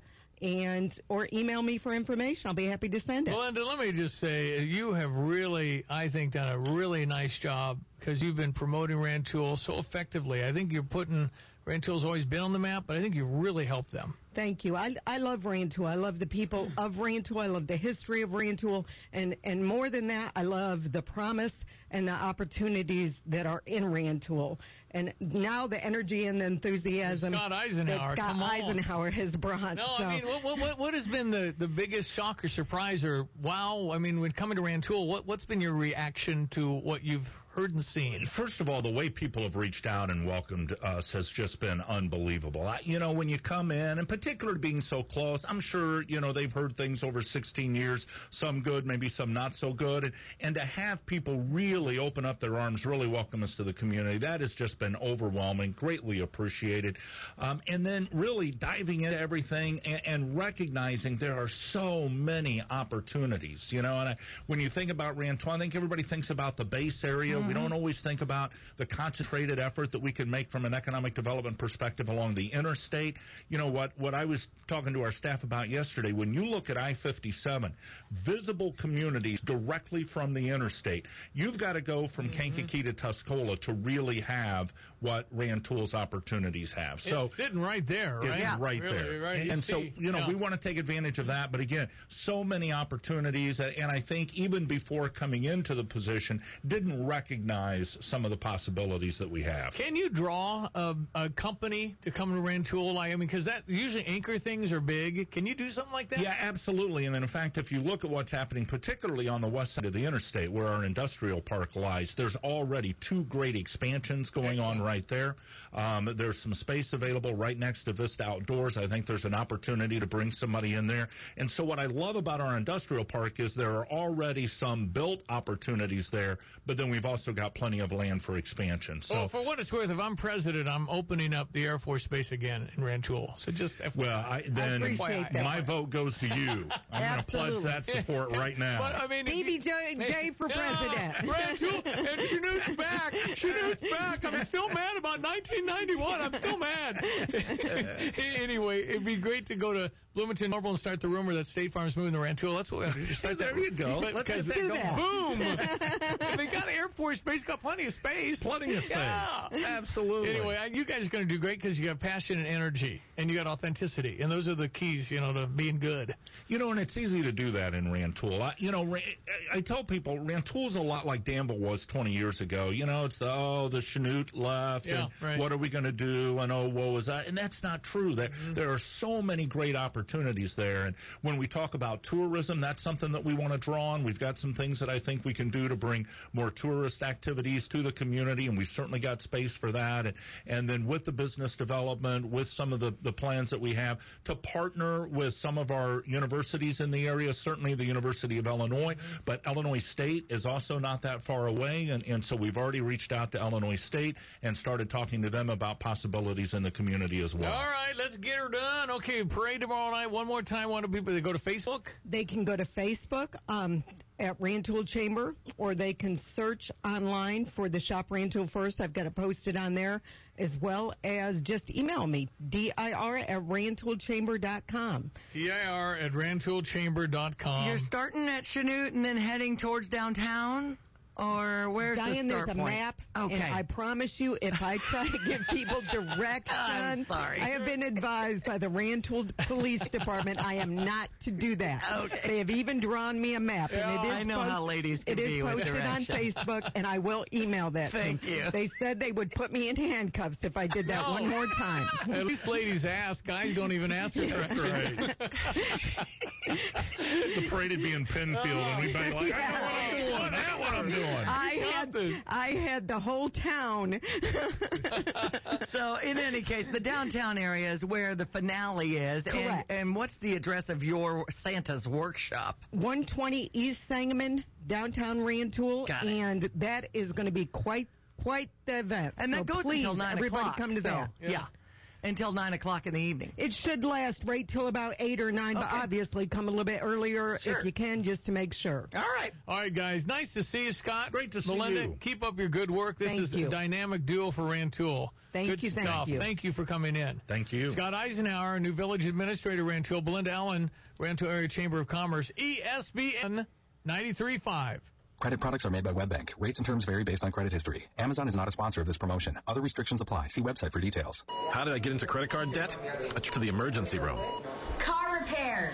or email me for information. I'll be happy to send it.
Belinda, let me just say, you have really, I think, done a really nice job because you've been promoting Rantoul so effectively. I think Rantoul's always been on the map, but I think you really helped them.
Thank you. I love Rantoul. I love the people of Rantoul. I love the history of Rantoul. And more than that, I love the promise and the opportunities that are in Rantoul. And now the energy and the enthusiasm
Scott Eisenhower,
that Scott Eisenhower has brought.
No, I mean, what has been the biggest shock or surprise or wow? I mean, when coming to Rantoul, what's been your reaction to what you've heard and seen?
First of all, the way people have reached out and welcomed us has just been unbelievable. When you come in, and particularly being so close, I'm sure, they've heard things over 16 years, some good, maybe some not so good. And to have people really open up their arms, really welcome us to the community, that has just been overwhelming, greatly appreciated. And then really diving into everything and recognizing there are so many opportunities, And when you think about Rantoul, I think everybody thinks about the base area. Mm-hmm. We don't always think about the concentrated effort that we can make from an economic development perspective along the interstate. What I was talking to our staff about yesterday, when you look at I-57, visible communities directly from the interstate, you've got to go from Kankakee to Tuscola to really have what Rantoul's opportunities have. So
it's sitting right there, right?
It's right there.
Right.
And so, we want to take advantage of that. But again, so many opportunities. And I think even before coming into the position, didn't recognize recognize some of the possibilities that we have.
Can you draw a company to come to Rantoul? I mean, because that usually anchor things are big. Can you do something like that?
Yeah, absolutely. And in fact, if you look at what's happening, particularly on the west side of the interstate where our industrial park lies, there's already 2 great expansions going on right there. There's some space available right next to Vista Outdoors. I think there's an opportunity to bring somebody in there. And so what I love about our industrial park is there are already some built opportunities there, but then we've also got plenty of land for expansion. So,
well, for what it's worth, if I'm president, I'm opening up the Air Force Base again in Rantoul. So just FYI.
Well, my vote goes to you. I'm going to pledge that support right now.
But, I mean,
Stevie J for president.
Rantoul, and Chinook's back. Chinook's back. I'm still mad about 1991. I'm still mad. Anyway, it'd be great to go to Bloomington Normal and start the rumor that State Farm's moving to Rantoul. That's what we have to start that.
There you go.
Let's
do
that. Boom. They got Air Force Base, got plenty of space.
Plenty of space.
Yeah.
Absolutely.
Anyway, you guys are going to do great because you got passion and energy, and you got authenticity, and those are the keys, to being good.
And it's easy to do that in Rantoul. I tell people Rantoul's a lot like Danville was 20 years ago. It's the Chanute left, and what are we going to do, and woe is that, and that's not true. There are so many great opportunities there, and when we talk about tourism, that's something that we want to draw on. We've got some things that I think we can do to bring more tourist activities to the community, and we've certainly got space for that. And then with the business development, with some of the plans that we have to partner with some of our universities in the area, certainly the University of Illinois, but Illinois State is also not that far away, and so we've already reached out to Illinois State and started talking to them about possibilities in the community as well.
All right, let's get her done. Okay, parade tomorrow night. One more time, want people to go to Facebook?
They can go to Facebook at Rantoul Chamber, or they can search online for the Shop Rantoul First. I've got it posted on there, as well as just email me, dir@rantoulchamber.com.
dir@rantoulchamber.com.
You're starting at Chanute and then heading towards downtown? Or where's
Diane,
the start
there's a
point?
map,
okay.
And I promise you, if I try to give people directions,
I'm sorry.
I have been advised by the Rantoul Police Department I am not to do that.
Okay.
They have even drawn me a map, and it is
I know how ladies can
it
be
is
with
posted on
directions.
Facebook, and I will email that.
Thank
to them.
you.
They said they would put me in handcuffs if I did that one more time.
At least ladies ask. Guys don't even ask her.
That's right. The parade would be in Penfield, and we'd be like, I know what I'm doing.
I had the whole town.
So, in any case, the downtown area is where the finale is.
Correct.
And what's the address of your Santa's workshop?
120 East Sangamon, downtown Rantoul.
Got it.
And that is going to be quite the event.
And that
So
goes
please,
until 9
everybody
o'clock.
come to
so,
that.
Yeah. Until 9 o'clock in the evening.
It should last right till about 8 or 9, but obviously come a little bit earlier if you can, just to make sure.
All right.
All right, guys. Nice to see you, Scott.
Great to see
Melinda,
you.
keep up your good work. This
Thank
is
you.
a dynamic duo for Rantoul.
Thank you.
Thank you for coming in.
Thank you.
Scott Eisenhower, new village administrator, Rantoul. Belinda Allen, Rantoul Area Chamber of Commerce. ESPN 93.5.
Credit products are made by WebBank. Rates and terms vary based on credit history. Amazon is not a sponsor of this promotion. Other restrictions apply. See website for details.
How did I get into credit card debt? A trip to the emergency room.
Car repairs.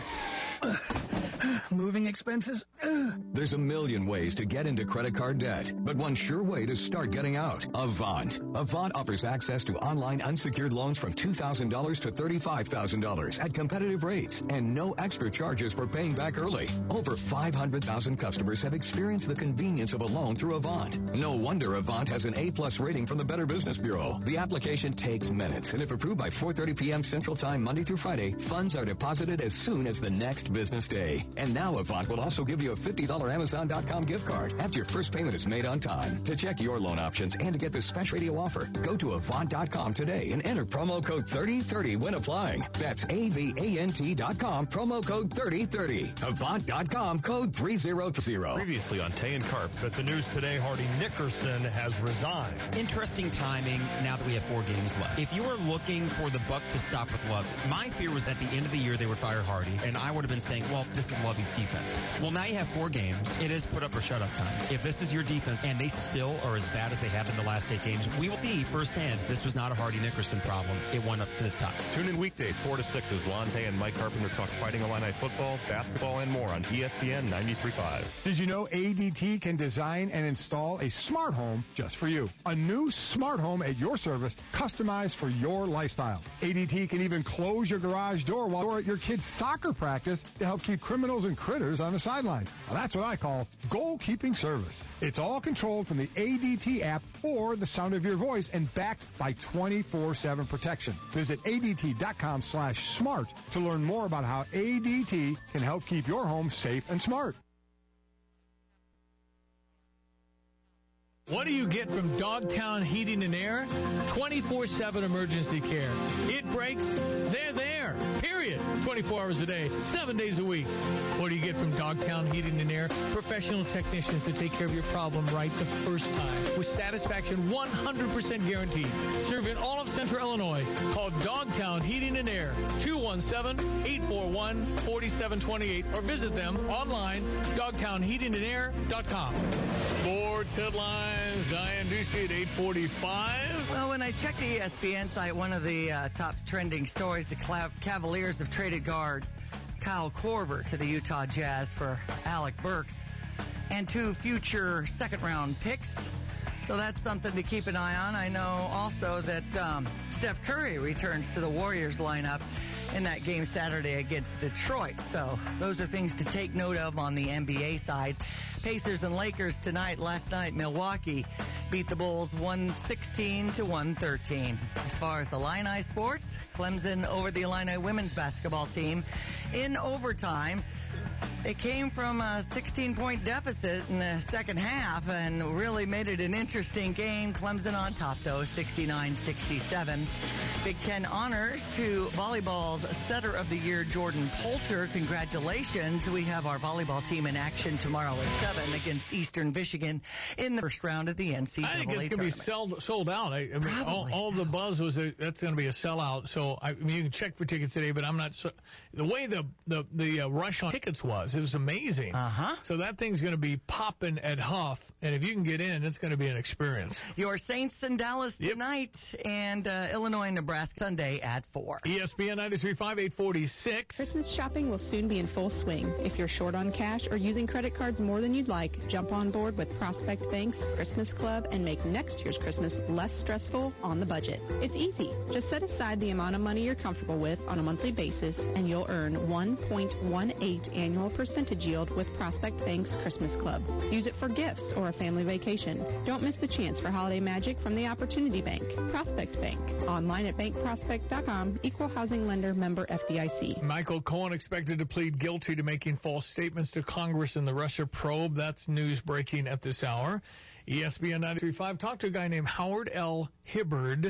Moving expenses?
There's a million ways to get into credit card debt, but one sure way to start getting out. Avant. Avant offers access to online unsecured loans from $2,000 to $35,000 at competitive rates and no extra charges for paying back early. Over 500,000 customers have experienced the convenience of a loan through Avant. No wonder Avant has an A+ rating from the Better Business Bureau. The application takes minutes, and if approved by 4:30 p.m. Central Time Monday through Friday, funds are deposited as soon as the next business day. And now Avant will also give you a $50 Amazon.com gift card after your first payment is made on time. To check your loan options and to get this special radio offer, go to Avant.com today and enter promo code 3030 when applying. That's AVANT.com, promo code 3030. Avant.com, code 330.
Previously on Tay and Carp.
But the news today, Hardy Nickerson has resigned.
Interesting timing now that we have 4 games left. If you were looking for the buck to stop with love, my fear was at the end of the year they would fire Hardy, and I would have been saying, well, this is Lovey's defense. Well, now you have 4 games. It is put up or shut up time. If this is your defense and they still are as bad as they have in the last 8 games, we will see firsthand this was not a Hardy Nickerson problem. It went up to the top.
Tune in weekdays 4 to 6 as Lonte and Mike Carpenter talk Fighting Illini football, basketball, and more on ESPN 93.5.
Did you know ADT can design and install a smart home just for you? A new smart home at your service, customized for your lifestyle. ADT can even close your garage door while you're at your kid's soccer practice to help keep criminals and critters on the sideline. Now, that's what I call goal-keeping service. It's all controlled from the ADT app or the sound of your voice and backed by 24/7 protection. Visit ADT.com/smart to learn more about how ADT can help keep your home safe and smart.
What do you get from Dogtown Heating and Air? 24/7 emergency care. It breaks, they're there. Period. 24 hours a day, 7 days a week. What do you get from Dogtown Heating and Air? Professional technicians to take care of your problem right the first time. With satisfaction 100% guaranteed. Serving all of Central Illinois. Call Dogtown Heating and Air. 217-841-4728 or visit them online, dogtownheatingandair.com. Sports headlines. Diane Ducey at 8:45.
Well, when I checked the ESPN site, one of the top trending stories, the Cavaliers have traded guard Kyle Korver to the Utah Jazz for Alec Burks and 2 future second-round picks. So that's something to keep an eye on. I know also that Steph Curry returns to the Warriors lineup in that game Saturday against Detroit. So those are things to take note of on the NBA side. Pacers and Lakers tonight. Last night, Milwaukee beat the Bulls 116-113. As far as Illini sports, Clemson over the Illini women's basketball team in overtime. It came from a 16-point deficit in the second half and really made it an interesting game. Clemson on top, though, 69-67. Big Ten honors to volleyball's Setter of the Year, Jordan Poulter. Congratulations. We have our volleyball team in action tomorrow at 7 against Eastern Michigan in the first round of the NCAA
I think it's going to be sold out. I mean, all the buzz was that's going to be a sellout. So I mean, you can check for tickets today, but I'm not so. The way the rush on tickets was, it was amazing. So that thing's going to be popping at Huff, and if you can get in, it's going to be an experience.
Your Saints in Dallas tonight, and Illinois and Nebraska Sunday at 4.
ESPN 93.5, 846.
Christmas shopping will soon be in full swing. If you're short on cash or using credit cards more than you'd like, jump on board with Prospect Bank's Christmas Club and make next year's Christmas less stressful on the budget. It's easy. Just set aside the amount of money you're comfortable with on a monthly basis, and you'll earn 1.18 annual percentage yield with Prospect Bank's Christmas Club. Use it for gifts or a family vacation. Don't miss the chance for holiday magic from the Opportunity Bank. Prospect Bank. Online at bankprospect.com. Equal housing lender, member FDIC.
Michael Cohen expected to plead guilty to making false statements to Congress in the Russia probe. That's news breaking at this hour. ESPN 93.5. Talked to a guy named Howard L. Hibbard.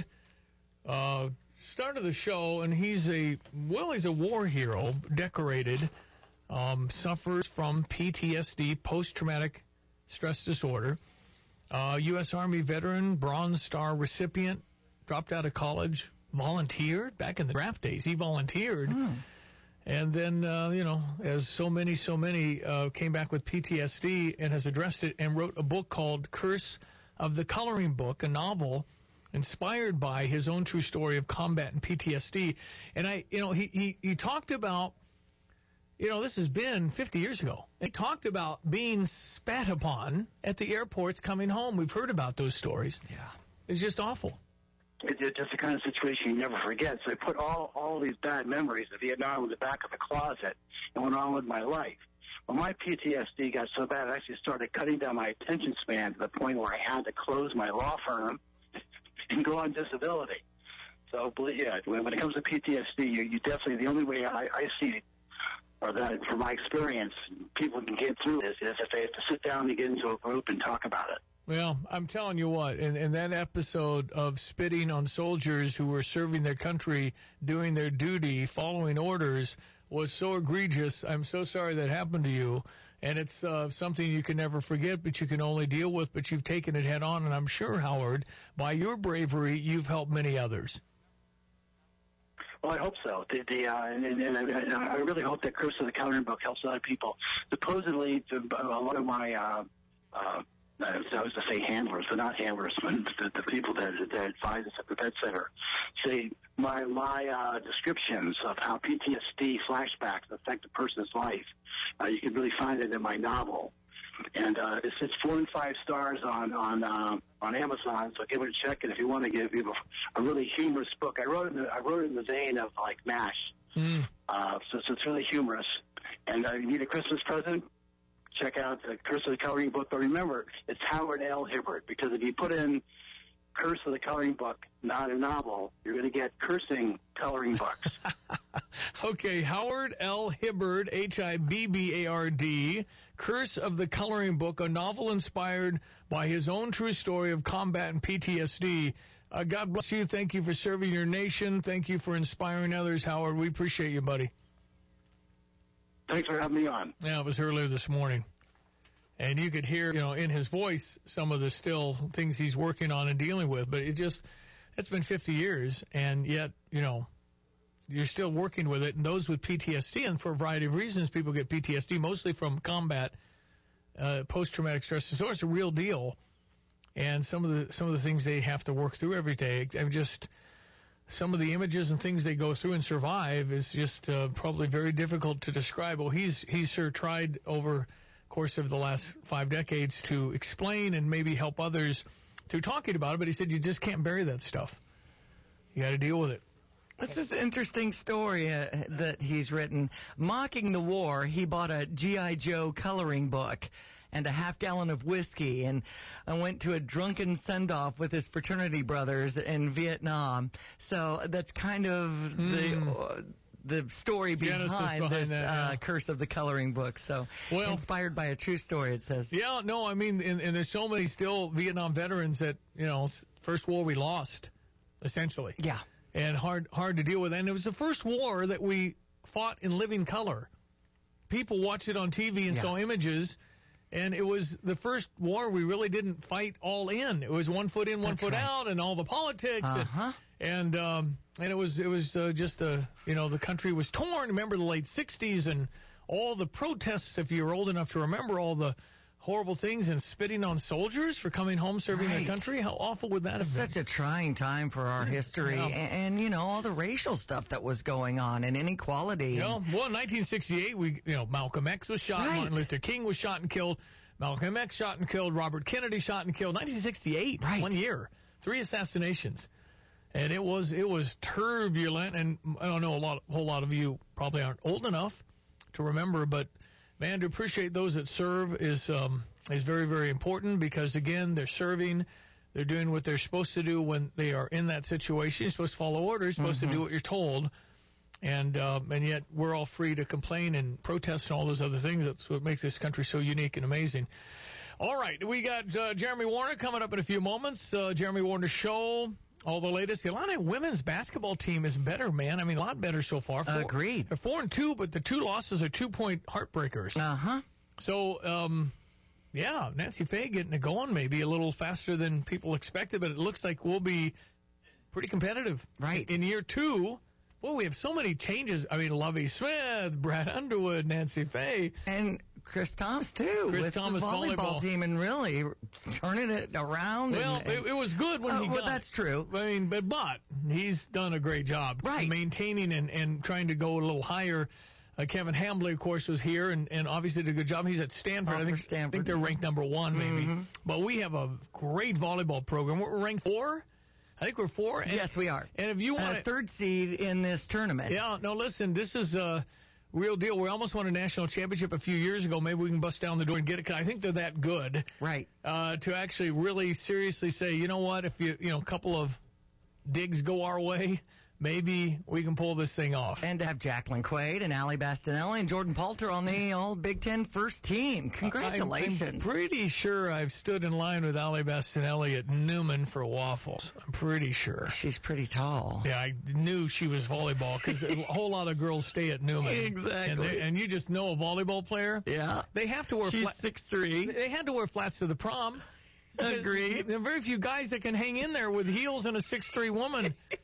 Started the show, and he's a war hero, decorated. Suffers from PTSD, post-traumatic stress disorder. U.S. Army veteran, Bronze Star recipient, dropped out of college, volunteered back in the draft days. He volunteered. And then, as so many came back with PTSD and has addressed it and wrote a book called Curse of the Coloring Book, a novel inspired by his own true story of combat and PTSD. And he talked about, this has been 50 years ago. He talked about being spat upon at the airports coming home. We've heard about those stories. Yeah. It's just awful.
It's just the kind of situation you never forget. So I put all these bad memories of Vietnam in the back of the closet and went on with my life. Well, my PTSD got so bad, I actually started cutting down my attention span to the point where I had to close my law firm and go on disability. So, yeah, when it comes to PTSD, you definitely, the only way I see, or that from my experience, people can get through this is if they have to sit down and get into a group and talk about it.
Well, I'm telling you what, in that episode of spitting on soldiers who were serving their country, doing their duty, following orders, was so egregious. I'm so sorry that happened to you. And it's something you can never forget, but you can only deal with. But you've taken it head on. And I'm sure, Howard, by your bravery, you've helped many others.
Well, I hope so. And I really hope that Curse of the Coloring Book helps other people. Supposedly, a lot of my, I was to say handlers, but not handlers, but the people that advise us at the Pet Center, say my descriptions of how PTSD flashbacks affect a person's life. You can really find it in my novel. And it's 4 and 5 stars on Amazon, so give it a check. And if you want to give a really humorous book, I wrote it in the vein of like MASH. So it's really humorous. And you need a Christmas present, check out the Curse of the Coloring Book. But remember, it's Howard L. Hibbert, because if you put in Curse of the Coloring Book, not a novel, you're going to get cursing coloring books.
Okay, Howard L. Hibbert, Hibbard, Curse of the Coloring Book, a novel inspired by his own true story of combat and PTSD. God bless you. Thank you for serving your nation. Thank you for inspiring others, Howard. We appreciate you, buddy.
Thanks for having me on.
Yeah, it was earlier this morning. And you could hear, in his voice some of the still things he's working on and dealing with. But it's been 50 years, and yet, you're still working with it. And those with PTSD, and for a variety of reasons, people get PTSD, mostly from combat, post-traumatic stress disorder. It's a real deal. And some of the things they have to work through every day, some of the images and things they go through and survive is just probably very difficult to describe. Well, he's sure tried over course of the last 5 decades to explain and maybe help others through talking about it, but he said you just can't bury that stuff. You got to deal with it.
This is an interesting story that he's written. Mocking the war, he bought a G.I. Joe coloring book and a half-gallon of whiskey, and went to a drunken send-off with his fraternity brothers in Vietnam. So that's kind of the story behind this
that,
Curse of the Coloring Book. So inspired by a true story, it says.
Yeah, no, I mean, and there's so many still Vietnam veterans that, first war we lost, essentially.
Yeah.
And hard to deal with. And it was the first war that we fought in living color. People watched it on TV and saw images, and it was the first war we really didn't fight all in. It was 1 foot in, 1 foot out, and all the politics. And it was just the country was torn. Remember the late 60s and all the protests, if you're old enough to remember all the horrible things, and spitting on soldiers for coming home serving their country. How awful would that have been?
Such a trying time for our history, and all the racial stuff that was going on and inequality.
Well, in 1968, Malcolm X was shot, Martin Luther King was shot and killed, Malcolm X shot and killed, Robert Kennedy shot and killed. 1968, 1 year, 3 assassinations. And it was turbulent, and I don't know, a whole lot of you probably aren't old enough to remember, but man, to appreciate those that serve is very, very important, because again, they're serving, they're doing what they're supposed to do when they are in that situation. You're supposed to follow orders, supposed to do what you're told, and yet we're all free to complain and protest and all those other things. That's what makes this country so unique and amazing. All right, we got Jeremy Warner coming up in a few moments. Jeremy Warner Show. All the latest. The Illini women's basketball team is better, man. I mean, a lot better so far.
Agreed.
They're 4-2, but the 2 losses are 2-point heartbreakers. So, Nancy Faye getting it going maybe a little faster than people expected, but it looks like we'll be pretty competitive.
Right.
In year 2, we have so many changes. I mean, Lovie Smith, Brad Underwood, Nancy Faye.
And Chris Thomas, too.
Chris Thomas
the volleyball team, and really turning it around.
Well, it was good when he got
it. That's true.
I mean, but he's done a great job maintaining and trying to go a little higher. Kevin Hambley, of course, was here and obviously did a good job. He's at Stanford. I think they're ranked number 1, maybe. But we have a great volleyball program. We're ranked 4. I think we're 4.
Yes, we are.
And if you want
3rd seed in this tournament.
Yeah, no, listen, this is a real deal. We almost won a national championship a few years ago. Maybe we can bust down the door and get it. I think they're that good.
Right.
To actually really seriously say, you know what, if a couple of digs go our way, maybe we can pull this thing off.
And to have Jacqueline Quaid and Allie Bastinelli and Jordan Poulter on the all Big Ten first team. Congratulations.
I'm pretty sure I've stood in line with Allie Bastinelli at Newman for waffles. I'm pretty sure.
She's pretty tall.
Yeah, I knew she was volleyball because a whole lot of girls stay at Newman.
Exactly.
And you just know a volleyball player.
Yeah.
They have to wear
She's 6'3".
They had to wear flats to the prom.
Agreed.
There are very few guys that can hang in there with heels and a 6'3" woman.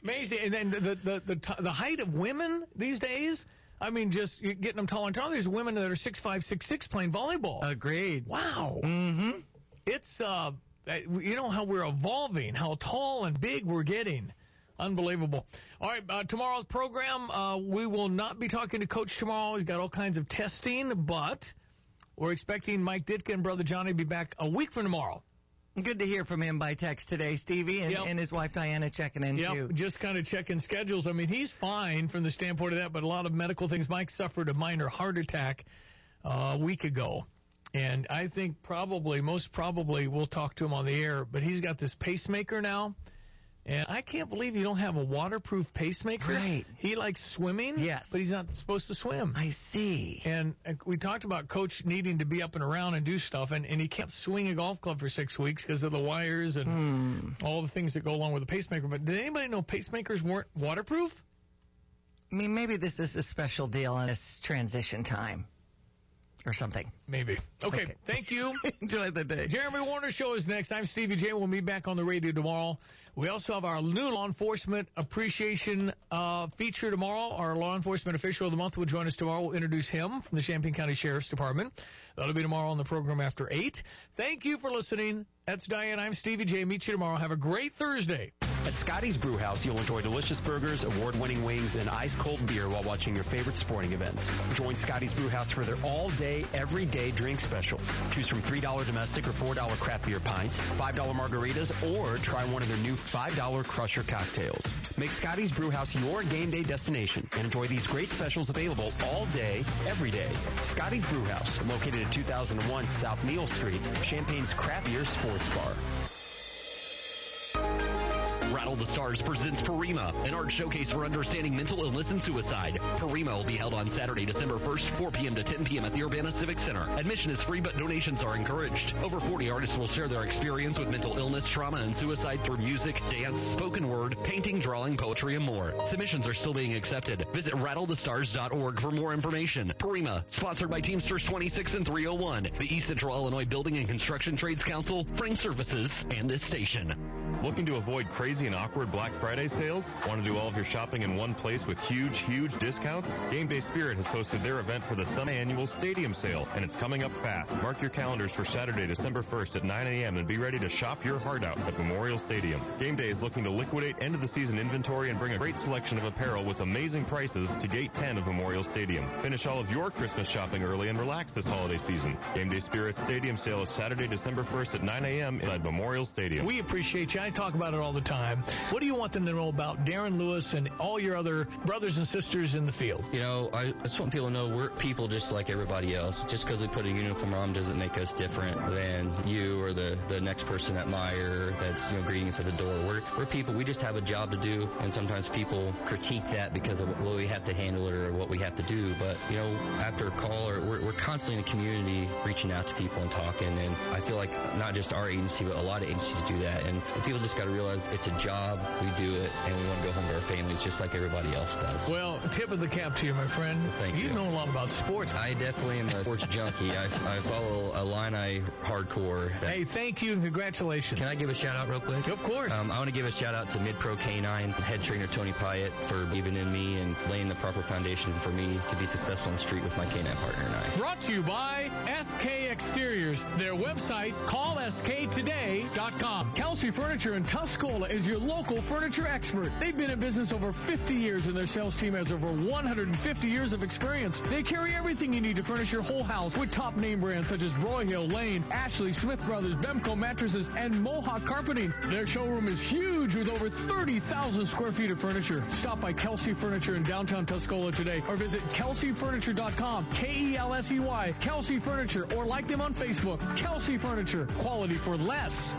Amazing. And then the height of women these days, I mean, just getting them taller and taller. There's women that are 6'5", 6'6", playing volleyball.
Agreed.
Wow.
Mm-hmm.
It's, you know how we're evolving, how tall and big we're getting. Unbelievable. All right, tomorrow's program, we will not be talking to Coach tomorrow. He's got all kinds of testing, but we're expecting Mike Ditka and Brother Johnny to be back a week from tomorrow.
Good to hear from him by text today, Stevie, and his wife Diana checking in, too.
Just kind of checking schedules. I mean, he's fine from the standpoint of that, but a lot of medical things. Mike suffered a minor heart attack a week ago, and I think most probably, we'll talk to him on the air, but he's got this pacemaker now, and I can't believe you don't have a waterproof pacemaker.
Right.
He likes swimming,
yes,
but he's not supposed to swim.
I see.
And we talked about Coach needing to be up and around and do stuff, and he can't swing a golf club for 6 weeks because of the wires and all the things that go along with the pacemaker. But did anybody know pacemakers weren't waterproof?
I mean, maybe this is a special deal in this transition time. Or something.
Maybe. Okay. Thank you.
Enjoy the day.
Jeremy Warner Show is next. I'm Stevie J. We'll be back on the radio tomorrow. We also have our new law enforcement appreciation feature tomorrow. Our law enforcement official of the month will join us tomorrow. We'll introduce him from the Champaign County Sheriff's Department. That'll be tomorrow on the program after 8. Thank you for listening. That's Diane. I'm Stevie J. Meet you tomorrow. Have a great Thursday.
At Scotty's Brewhouse, you'll enjoy delicious burgers, award-winning wings, and ice-cold beer while watching your favorite sporting events. Join Scotty's Brewhouse for their all-day, everyday drink specials. Choose from $3 domestic or $4 craft beer pints, $5 margaritas, or try one of their new $5 Crusher cocktails. Make Scotty's Brewhouse your game day destination and enjoy these great specials available all day, every day. Scotty's Brewhouse, located at 2001 South Neal Street, Champaign's craft beer sports bar. Rattle the Stars presents Parima, an art showcase for understanding mental illness and suicide. Parima will be held on Saturday, December 1st, 4 p.m. to 10 p.m. at the Urbana Civic Center. Admission is free, but donations are encouraged. Over 40 artists will share their experience with mental illness, trauma, and suicide through music, dance, spoken word, painting, drawing, poetry, and more. Submissions are still being accepted. Visit rattlethestars.org for more information. Parima, sponsored by Teamsters 26 and 301, the East Central Illinois Building and Construction Trades Council, Frame Services, and this station.
Looking to avoid crazy and awkward Black Friday sales? Want to do all of your shopping in one place with huge discounts? Game Day Spirit has posted their event for the semi-annual Stadium Sale, and it's coming up fast. Mark your calendars for Saturday, December 1st at 9 a.m. and be ready to shop your heart out at Memorial Stadium. Game Day is looking to liquidate end-of-the-season inventory and bring a great selection of apparel with amazing prices to Gate 10 of Memorial Stadium. Finish all of your Christmas shopping early and relax this holiday season. Game Day Spirit's Stadium Sale is Saturday, December 1st at 9 a.m. at Memorial Stadium.
We appreciate you. I talk about it all the time. What do you want them to know about Darren Lewis and all your other brothers and sisters in the field?
You know, I just want people to know we're people just like everybody else. Just because we put a uniform on doesn't make us different than you or the next person at Meijer that's, greeting us at the door. We're people. We just have a job to do, and sometimes people critique that because of what we have to handle it or what we have to do. But, after a call, we're constantly in the community reaching out to people and talking, and I feel like not just our agency, but a lot of agencies do that, and people just got to realize it's a job, we do it, and we want to go home to our families just like everybody else does.
Well, tip of the cap to you, my friend.
Thank you.
You know a lot about sports.
I definitely am a sports junkie. I follow Illini hardcore.
Hey, thank you and congratulations.
Can I give a shout out real quick?
Of course.
I want to give a shout out to Mid-Pro Canine head trainer Tony Pyatt for believing in me and laying the proper foundation for me to be successful on the street with my canine partner and I.
Brought to you by SK Exteriors. Their website, callsktoday.com. Kelsey Furniture in Tuscola is your local furniture expert. They've been in business over 50 years and their sales team has over 150 years of experience. They carry everything you need to furnish your whole house with top name brands such as Broyhill, Lane, Ashley, Smith Brothers, Bemco mattresses, and Mohawk carpeting. Their showroom is huge with over 30,000 square feet of furniture. Stop by Kelsey Furniture in downtown Tuscola today or visit kelseyfurniture.com, K-E-L-S-E-Y, Kelsey Furniture, or like them on Facebook. Kelsey Furniture, quality for less.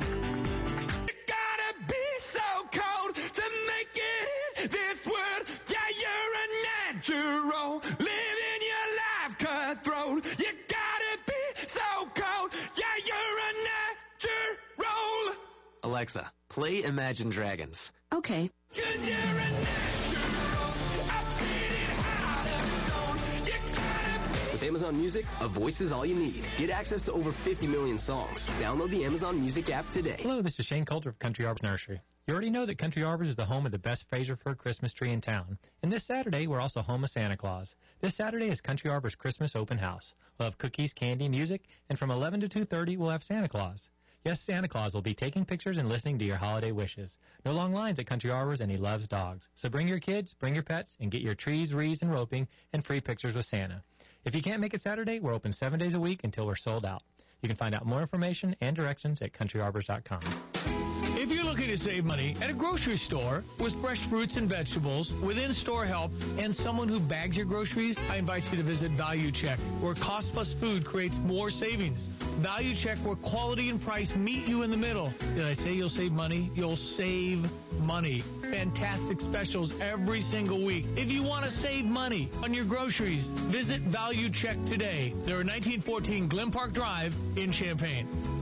Living your life cutthroat. You gotta be so cold. Yeah, you're a natural.
Alexa, play Imagine Dragons.
Okay.
'Cause you're a natural. I'm feeling hot of stone. You gotta be
With
Amazon Music, a voice is all you need. Get access to over 50 million songs. Download the Amazon Music app today.
Hello, this is Shane Coulter of Country Arbors Nursery. You already know that Country Arbors is the home of the best Fraser fir Christmas tree in town. And this Saturday, we're also home of Santa Claus. This Saturday is Country Arbors Christmas Open House. We'll have cookies, candy, music, and from 11 to 2:30, we'll have Santa Claus. Yes, Santa Claus will be taking pictures and listening to your holiday wishes. No long lines at Country Arbors, and he loves dogs. So bring your kids, bring your pets, and get your trees, wreaths, and roping, and free pictures with Santa. If you can't make it Saturday, we're open 7 days a week until we're sold out. You can find out more information and directions at countryarbors.com.
If you're looking to save money at a grocery store with fresh fruits and vegetables, with in-store help, and someone who bags your groceries, I invite you to visit Value Check, where cost plus food creates more savings. Value Check, where quality and price meet you in the middle. Did I say you'll save money? You'll save money. Fantastic specials every single week. If you want to save money on your groceries, visit Value Check today. They're at 1914 Glen Park Drive in Champaign.